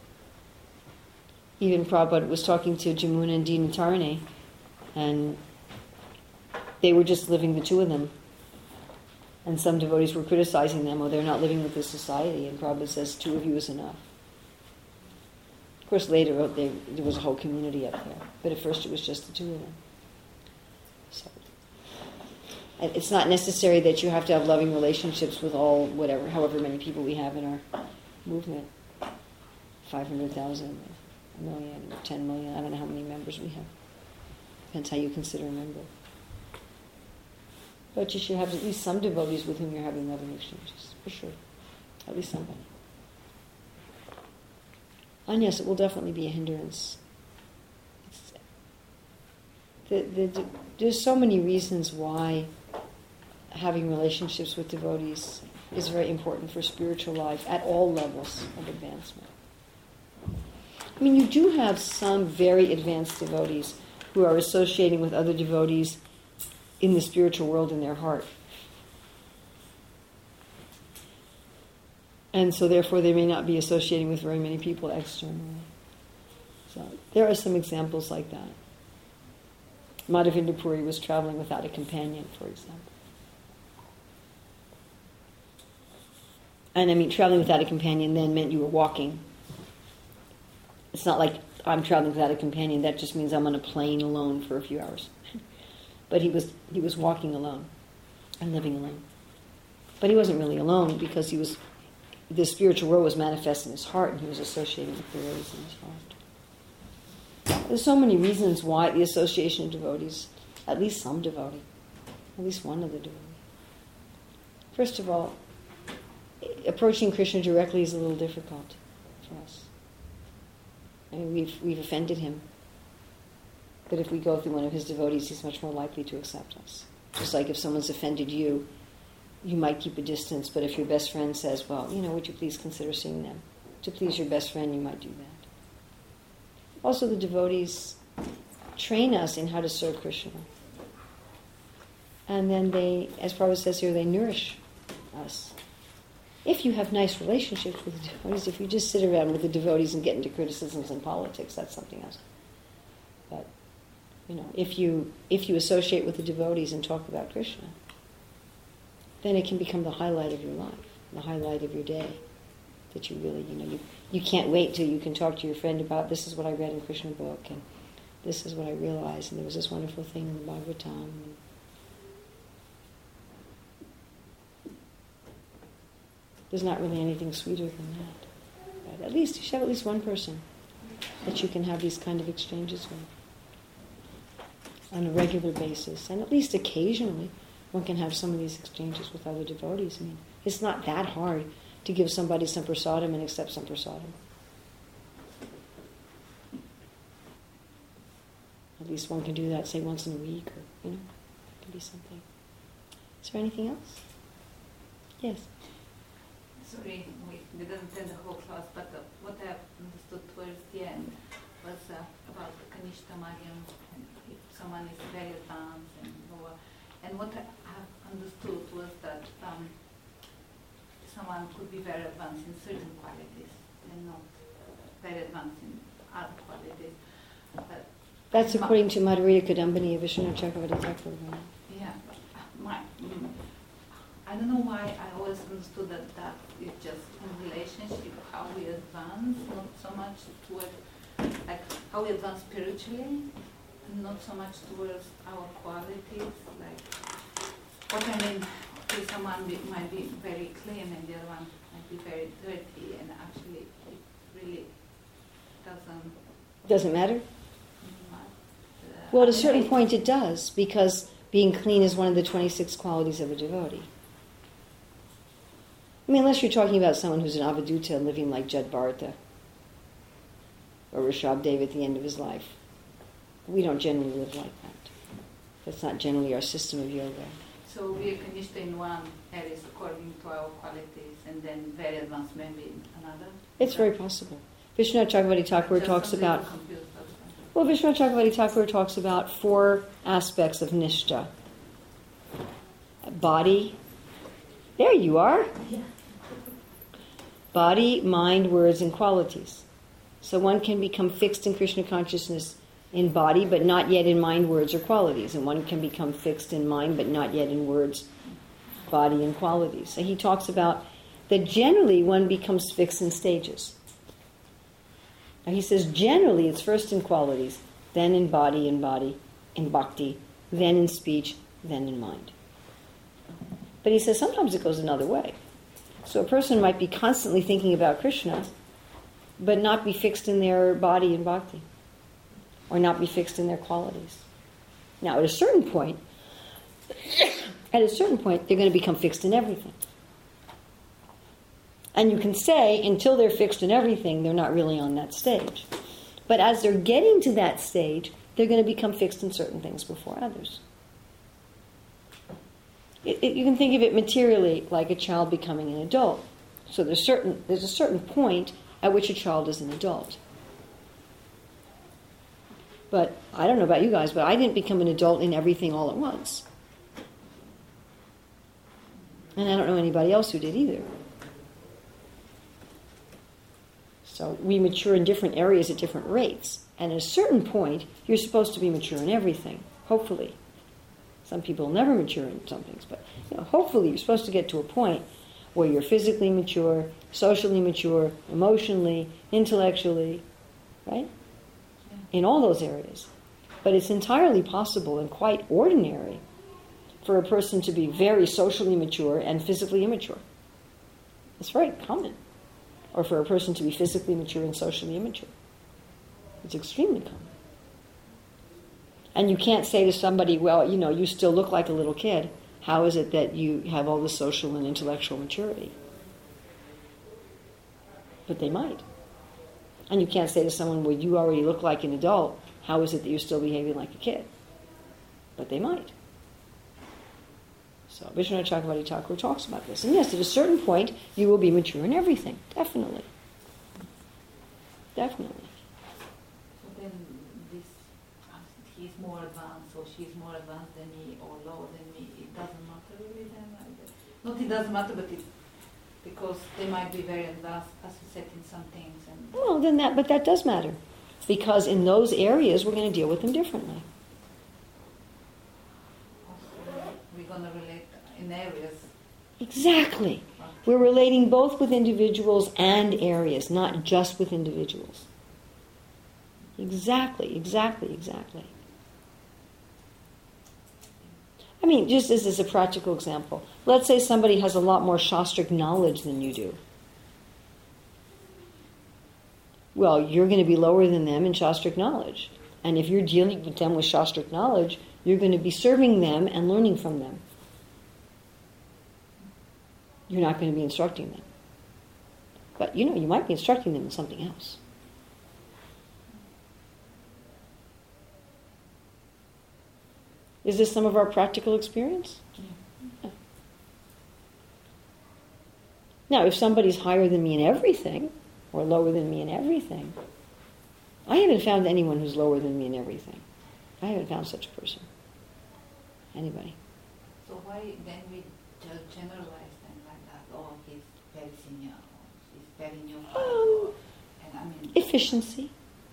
Even Prabhupada was talking to Jamuna and Dinatarani, and they were just living, the two of them, And some devotees were criticizing them, they're not living with this society. And Prabhupada says, 2 of you is enough. Of course, later there was a whole community up there. But at first it was just the 2 of them. So it's not necessary that you have to have loving relationships with however many people we have in our movement. 500,000, a million, 10 million. I don't know how many members we have. Depends how you consider a member. But you should have at least some devotees with whom you're having loving exchanges, for sure. At least somebody. And yes, it will definitely be a hindrance. There's so many reasons why having relationships with devotees is very important for spiritual life at all levels of advancement. I mean, you do have some very advanced devotees who are associating with other devotees in the spiritual world in their heart. And so therefore they may not be associating with very many people externally. So there are some examples like that. Madhavinda Puri was traveling without a companion, for example. And I mean, traveling without a companion then meant you were walking. It's not like I'm traveling without a companion. That just means I'm on a plane alone for a few hours. But he was walking alone and living alone. But he wasn't really alone because the spiritual world was manifest in his heart and he was associating with the devotees in his heart. There's so many reasons why the association of devotees, at least some devotee, at least one of the devotees. First of all, approaching Krishna directly is a little difficult for us. I mean, we've offended him. But if we go through one of his devotees, he's much more likely to accept us. Just like if someone's offended you, you might keep a distance, but if your best friend says, well, would you please consider seeing them? To please your best friend, you might do that. Also, the devotees train us in how to serve Krishna. And then they, as Prabhupada says here, they nourish us. If you have nice relationships with the devotees, if you just sit around with the devotees and get into criticisms and politics, that's something else. But, if you associate with the devotees and talk about Krishna, then it can become the highlight of your life, the highlight of your day. That you really, you can't wait till you can talk to your friend about, this is what I read in Krishna book, and this is what I realized, and there was this wonderful thing in the Bhagavatam. And there's not really anything sweeter than that. But at least you should have at least one person that you can have these kind of exchanges with on a regular basis, and at least occasionally one can have some of these exchanges with other devotees. I mean, it's not that hard to give somebody some prasadam and accept some prasadam. At least one can do that, say, once in a week, or, it can be something. Is there anything else? Yes? Sorry, we didn't attend the whole class, but what I understood towards the end was about the Kanishta Madhyam, and if someone is very advanced and lower. And what I have understood was that someone could be very advanced in certain qualities and not very advanced in other qualities. That's according to Madhurya Kadambini of Vishwanath Chakravarti Thakur. Yeah. I don't know why I always understood that is just in relationship, how we advance, not so much towards, like, how we advance spiritually, not so much towards our qualities, like, what I mean, someone might be very clean and the other one might be very dirty, and actually it really doesn't matter? Well, at a certain point it does, because being clean is one of the 26 qualities of a devotee. I mean, unless you're talking about someone who's an Avaduta living like Jad Bharata or Rishabdev at the end of his life. We don't generally live like that. That's not generally our system of yoga. So we are Kanishta in one area according to our qualities, and then very advanced maybe in another? It's very possible. Vishwanath Chakravarti Thakur talks about... Well, Vishwanath Chakravarti Thakur talks about 4 aspects of Nishta. Body. There you are. Yeah. Body, mind, words, and qualities. So one can become fixed in Krishna consciousness in body, but not yet in mind, words, or qualities. And one can become fixed in mind, but not yet in words body, and qualities. So he talks about that generally one becomes fixed in stages. Now he says generally it's first in qualities, then in body, in bhakti, then in speech, then in mind. But he says sometimes it goes another way. So a person might be constantly thinking about Krishna, but not be fixed in their body and bhakti, or not be fixed in their qualities. Now, at a certain point, they're going to become fixed in everything. And you can say, until they're fixed in everything, they're not really on that stage. But as they're getting to that stage, they're going to become fixed in certain things before others. You can think of it materially like a child becoming an adult. So there's a certain point at which a child is an adult. But I don't know about you guys, but I didn't become an adult in everything all at once. And I don't know anybody else who did either. So we mature in different areas at different rates. And at a certain point, you're supposed to be mature in everything, hopefully. Some people never mature in some things, but hopefully you're supposed to get to a point where you're physically mature, socially mature, emotionally, intellectually, right? In all those areas. But it's entirely possible and quite ordinary for a person to be very socially mature and physically immature. It's very common. Or for a person to be physically mature and socially immature. It's extremely common. And you can't say to somebody, well, you still look like a little kid. How is it that you have all the social and intellectual maturity? But they might. And you can't say to someone, well, you already look like an adult. How is it that you're still behaving like a kid? But they might. So Vishwanath Chakravarti Thakur talks about this. And yes, at a certain point, you will be mature in everything. Definitely. Definitely. So then he's more advanced or she's more advanced than me or lower than me. It doesn't matter really then. Not it doesn't matter, but because they might be very advanced, as you said, in some things. Well, but that does matter. Because in those areas, we're going to deal with them differently. We're going to relate in areas. Exactly. We're relating both with individuals and areas, not just with individuals. Exactly. I mean, just as a practical example, let's say somebody has a lot more Shastric knowledge than you do. Well, you're going to be lower than them in Shastric knowledge. And if you're dealing with them with Shastric knowledge, you're going to be serving them and learning from them. You're not going to be instructing them. But, you might be instructing them in something else. Is this some of our practical experience? Yeah. Now, if somebody's higher than me in everything, or lower than me in everything, I haven't found anyone who's lower than me in everything. I haven't found such a person. Anybody. So why then we generalize them like that? Oh, he's very senior, or he's very new. Efficiency.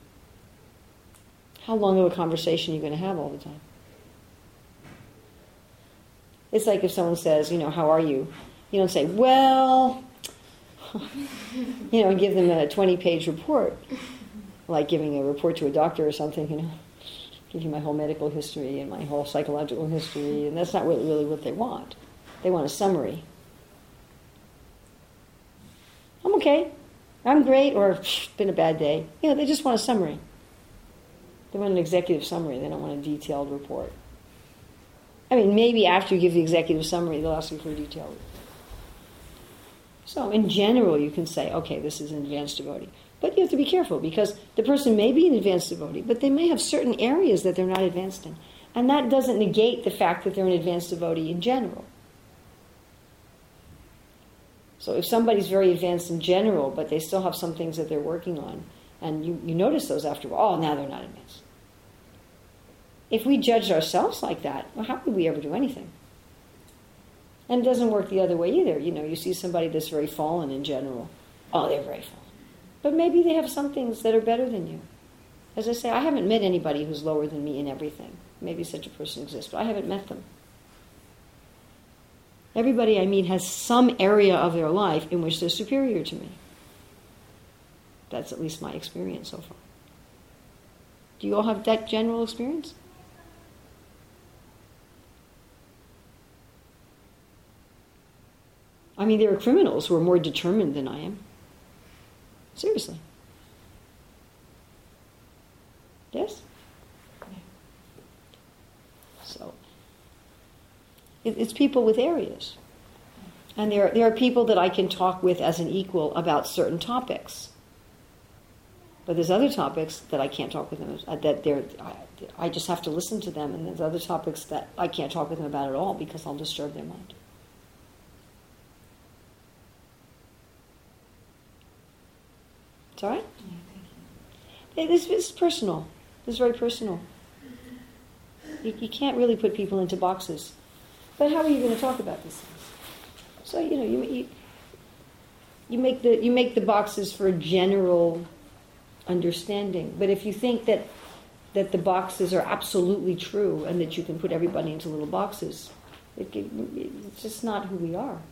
How long of a conversation are you going to have all the time? It's like if someone says, how are you? You don't say, well, and give them a 20-page report, like giving a report to a doctor or something, give you my whole medical history and my whole psychological history, and that's not really what they want. They want a summary. I'm okay, I'm great, or it's been a bad day. They just want a summary. They want an executive summary. They don't want a detailed report. I mean, maybe after you give the executive summary, they'll ask you for a detailed report. So in general, you can say, okay, this is an advanced devotee. But you have to be careful, because the person may be an advanced devotee, but they may have certain areas that they're not advanced in. And that doesn't negate the fact that they're an advanced devotee in general. So if somebody's very advanced in general, but they still have some things that they're working on, and you notice those after a while, now they're not advanced. If we judged ourselves like that, well, how could we ever do anything? And it doesn't work the other way either. You see somebody that's very fallen in general. Oh, they're very fallen. But maybe they have some things that are better than you. As I say, I haven't met anybody who's lower than me in everything. Maybe such a person exists, but I haven't met them. Everybody I meet has some area of their life in which they're superior to me. That's at least my experience so far. Do you all have that general experience? I mean, there are criminals who are more determined than I am. Seriously. Yes? Yeah. So, it's people with areas. And there are people that I can talk with as an equal about certain topics. But there's other topics that I can't talk with them, I just have to listen to them, and there's other topics that I can't talk with them about at all because I'll disturb their mind. It's all right? Yeah, thank you. This is personal. This is very personal. You can't really put people into boxes. But how are you going to talk about these things? So, you make the boxes for a general understanding. But if you think that the boxes are absolutely true and that you can put everybody into little boxes, it's just not who we are.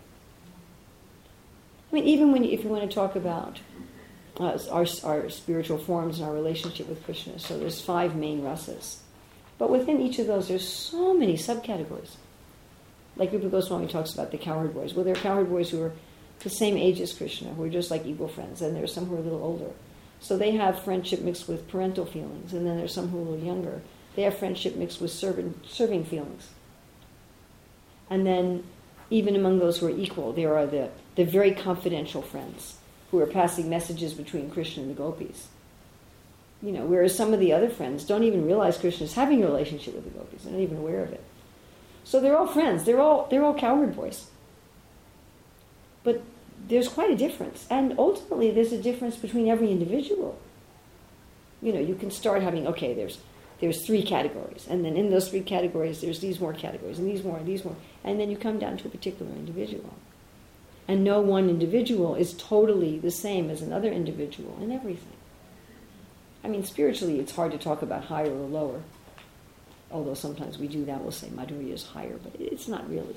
I mean, even if you want to talk about our spiritual forms and our relationship with Krishna, so there's 5 main rasas. But within each of those, there's so many subcategories. Like Rupa Goswami talks about the cowherd boys. Well, there are cowherd boys who are the same age as Krishna, who are just like equal friends, and there are some who are a little older. So they have friendship mixed with parental feelings, and then there's some who are a little younger. They have friendship mixed with serving feelings. And then, even among those who are equal, there are the very confidential friends who are passing messages between Krishna and the gopis. Whereas some of the other friends don't even realize Krishna is having a relationship with the gopis. They're not even aware of it. So they're all friends. They're all cowherd boys. But there's quite a difference. And ultimately, there's a difference between every individual. You can start having, there's 3 categories. And then in those 3 categories, there's these more categories, and these more, and these more. And then you come down to a particular individual. And no one individual is totally the same as another individual in everything. I mean, spiritually, it's hard to talk about higher or lower. Although sometimes we do that, we'll say Madhurya is higher, but it's not really.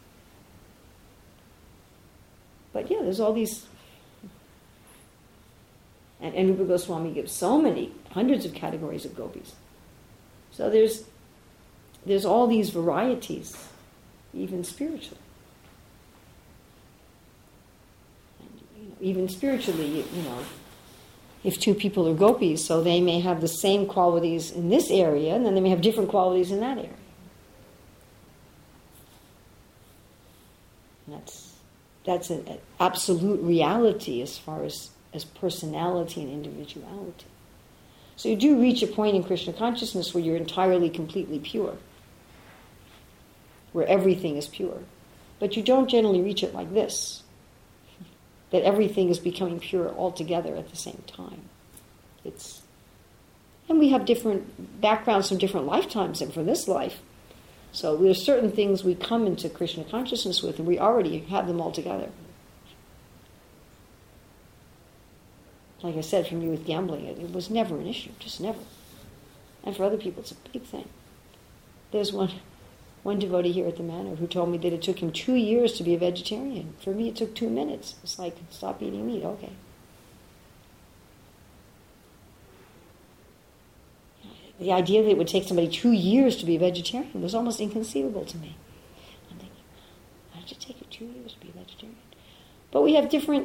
But yeah, there's all these... And Rupa Goswami gives so many, hundreds of categories of gopis. So there's all these varieties, even spiritually. And, even spiritually, if 2 people are gopis, so they may have the same qualities in this area, and then they may have different qualities in that area. And that's an absolute reality as far as personality and individuality. So you do reach a point in Krishna consciousness where you're entirely, completely pure, where everything is pure. But you don't generally reach it like this, that everything is becoming pure altogether at the same time. And we have different backgrounds from different lifetimes and from this life. So there's certain things we come into Krishna consciousness with, and we already have them all together. Like I said, for me with gambling, it was never an issue, just never. And for other people, it's a big thing. There's one devotee here at the manor who told me that it took him 2 years to be a vegetarian. For me, it took 2 minutes. It's like, stop eating meat, okay. The idea that it would take somebody 2 years to be a vegetarian was almost inconceivable to me. I'm thinking, why did it take you 2 years to be a vegetarian? But we have different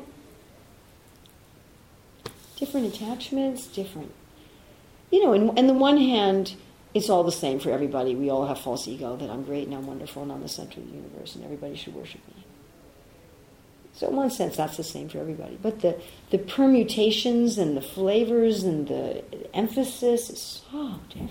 attachments, different... on the one hand, it's all the same for everybody. We all have false ego that I'm great and I'm wonderful and I'm the center of the universe and everybody should worship me. So in one sense, that's the same for everybody. But the permutations and the flavors and the emphasis is so different.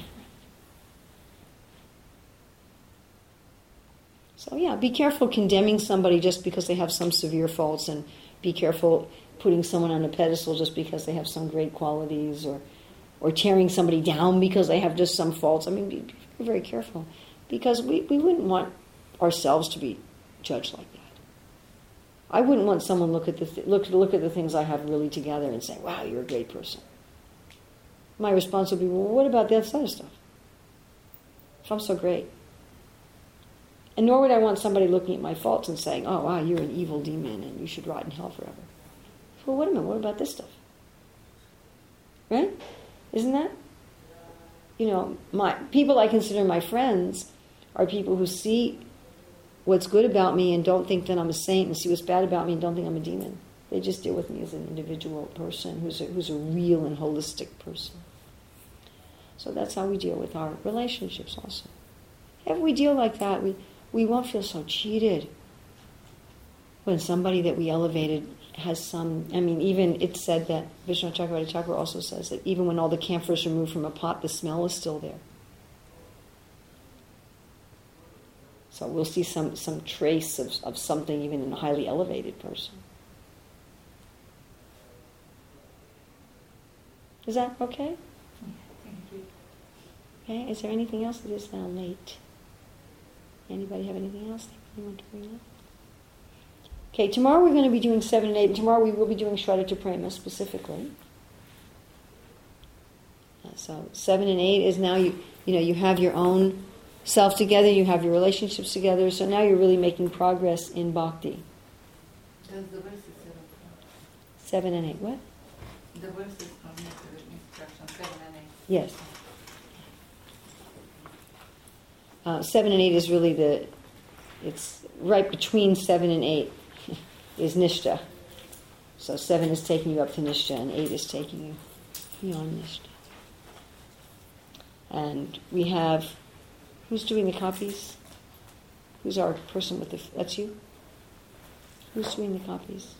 So yeah, be careful condemning somebody just because they have some severe faults, and be careful putting someone on a pedestal just because they have some great qualities, or tearing somebody down because they have just some faults. I mean, be very careful, because we wouldn't want ourselves to be judged like that. I wouldn't want someone look at the things I have really together and say, "Wow, you're a great person." My response would be, "Well, what about that other stuff? If I'm so great?" And nor would I want somebody looking at my faults and saying, oh, wow, you're an evil demon and you should rot in hell forever. Well, wait a minute, what about this stuff? Right? Isn't that? My people I consider my friends are people who see what's good about me and don't think that I'm a saint, and see what's bad about me and don't think I'm a demon. They just deal with me as an individual person who's a real and holistic person. So that's how we deal with our relationships also. If we deal like that, we won't feel so cheated when somebody that we elevated has some... even it's said that, Vishnu Chakravarti Thakur also says that even when all the camphor is removed from a pot, the smell is still there. So we'll see some trace of something even in a highly elevated person. Is that okay? Thank you. Okay, is there anything else? It is now late. Anybody have anything else they want to bring up? Okay, tomorrow we're going to be doing 7 and 8, and tomorrow we will be doing Shraddha Prema specifically. So 7 and 8 is now you have your own self together, you have your relationships together, so now you're really making progress in bhakti. Does the verses 7 and 8, what? The verses from the instruction 7 and 8. Yes. 7 and 8 is really it's right between 7 and 8 is Nishtha. So 7 is taking you up to Nishtha and 8 is taking you beyond Nishtha. And we have, who's doing the copies? Who's our person with that's you? Who's doing the copies?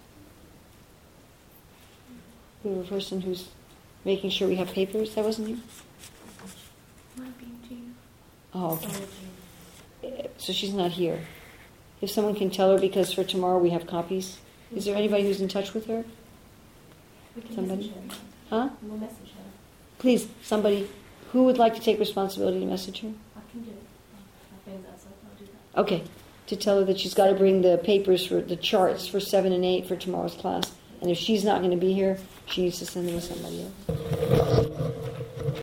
We have a person who's making sure we have papers. That wasn't you? Might be Gina. Oh, okay. So she's not here. If someone can tell her, because for tomorrow we have copies. Is there anybody who's in touch with her? We can Somebody? message her. Huh? We'll message her. Please, somebody. Who would like to take responsibility to message her? I can do it. My phone's outside, I'll do that. Okay. To tell her that she's got to bring the papers for the charts for 7 and 8 for tomorrow's class. And if she's not going to be here, she needs to send them to somebody else.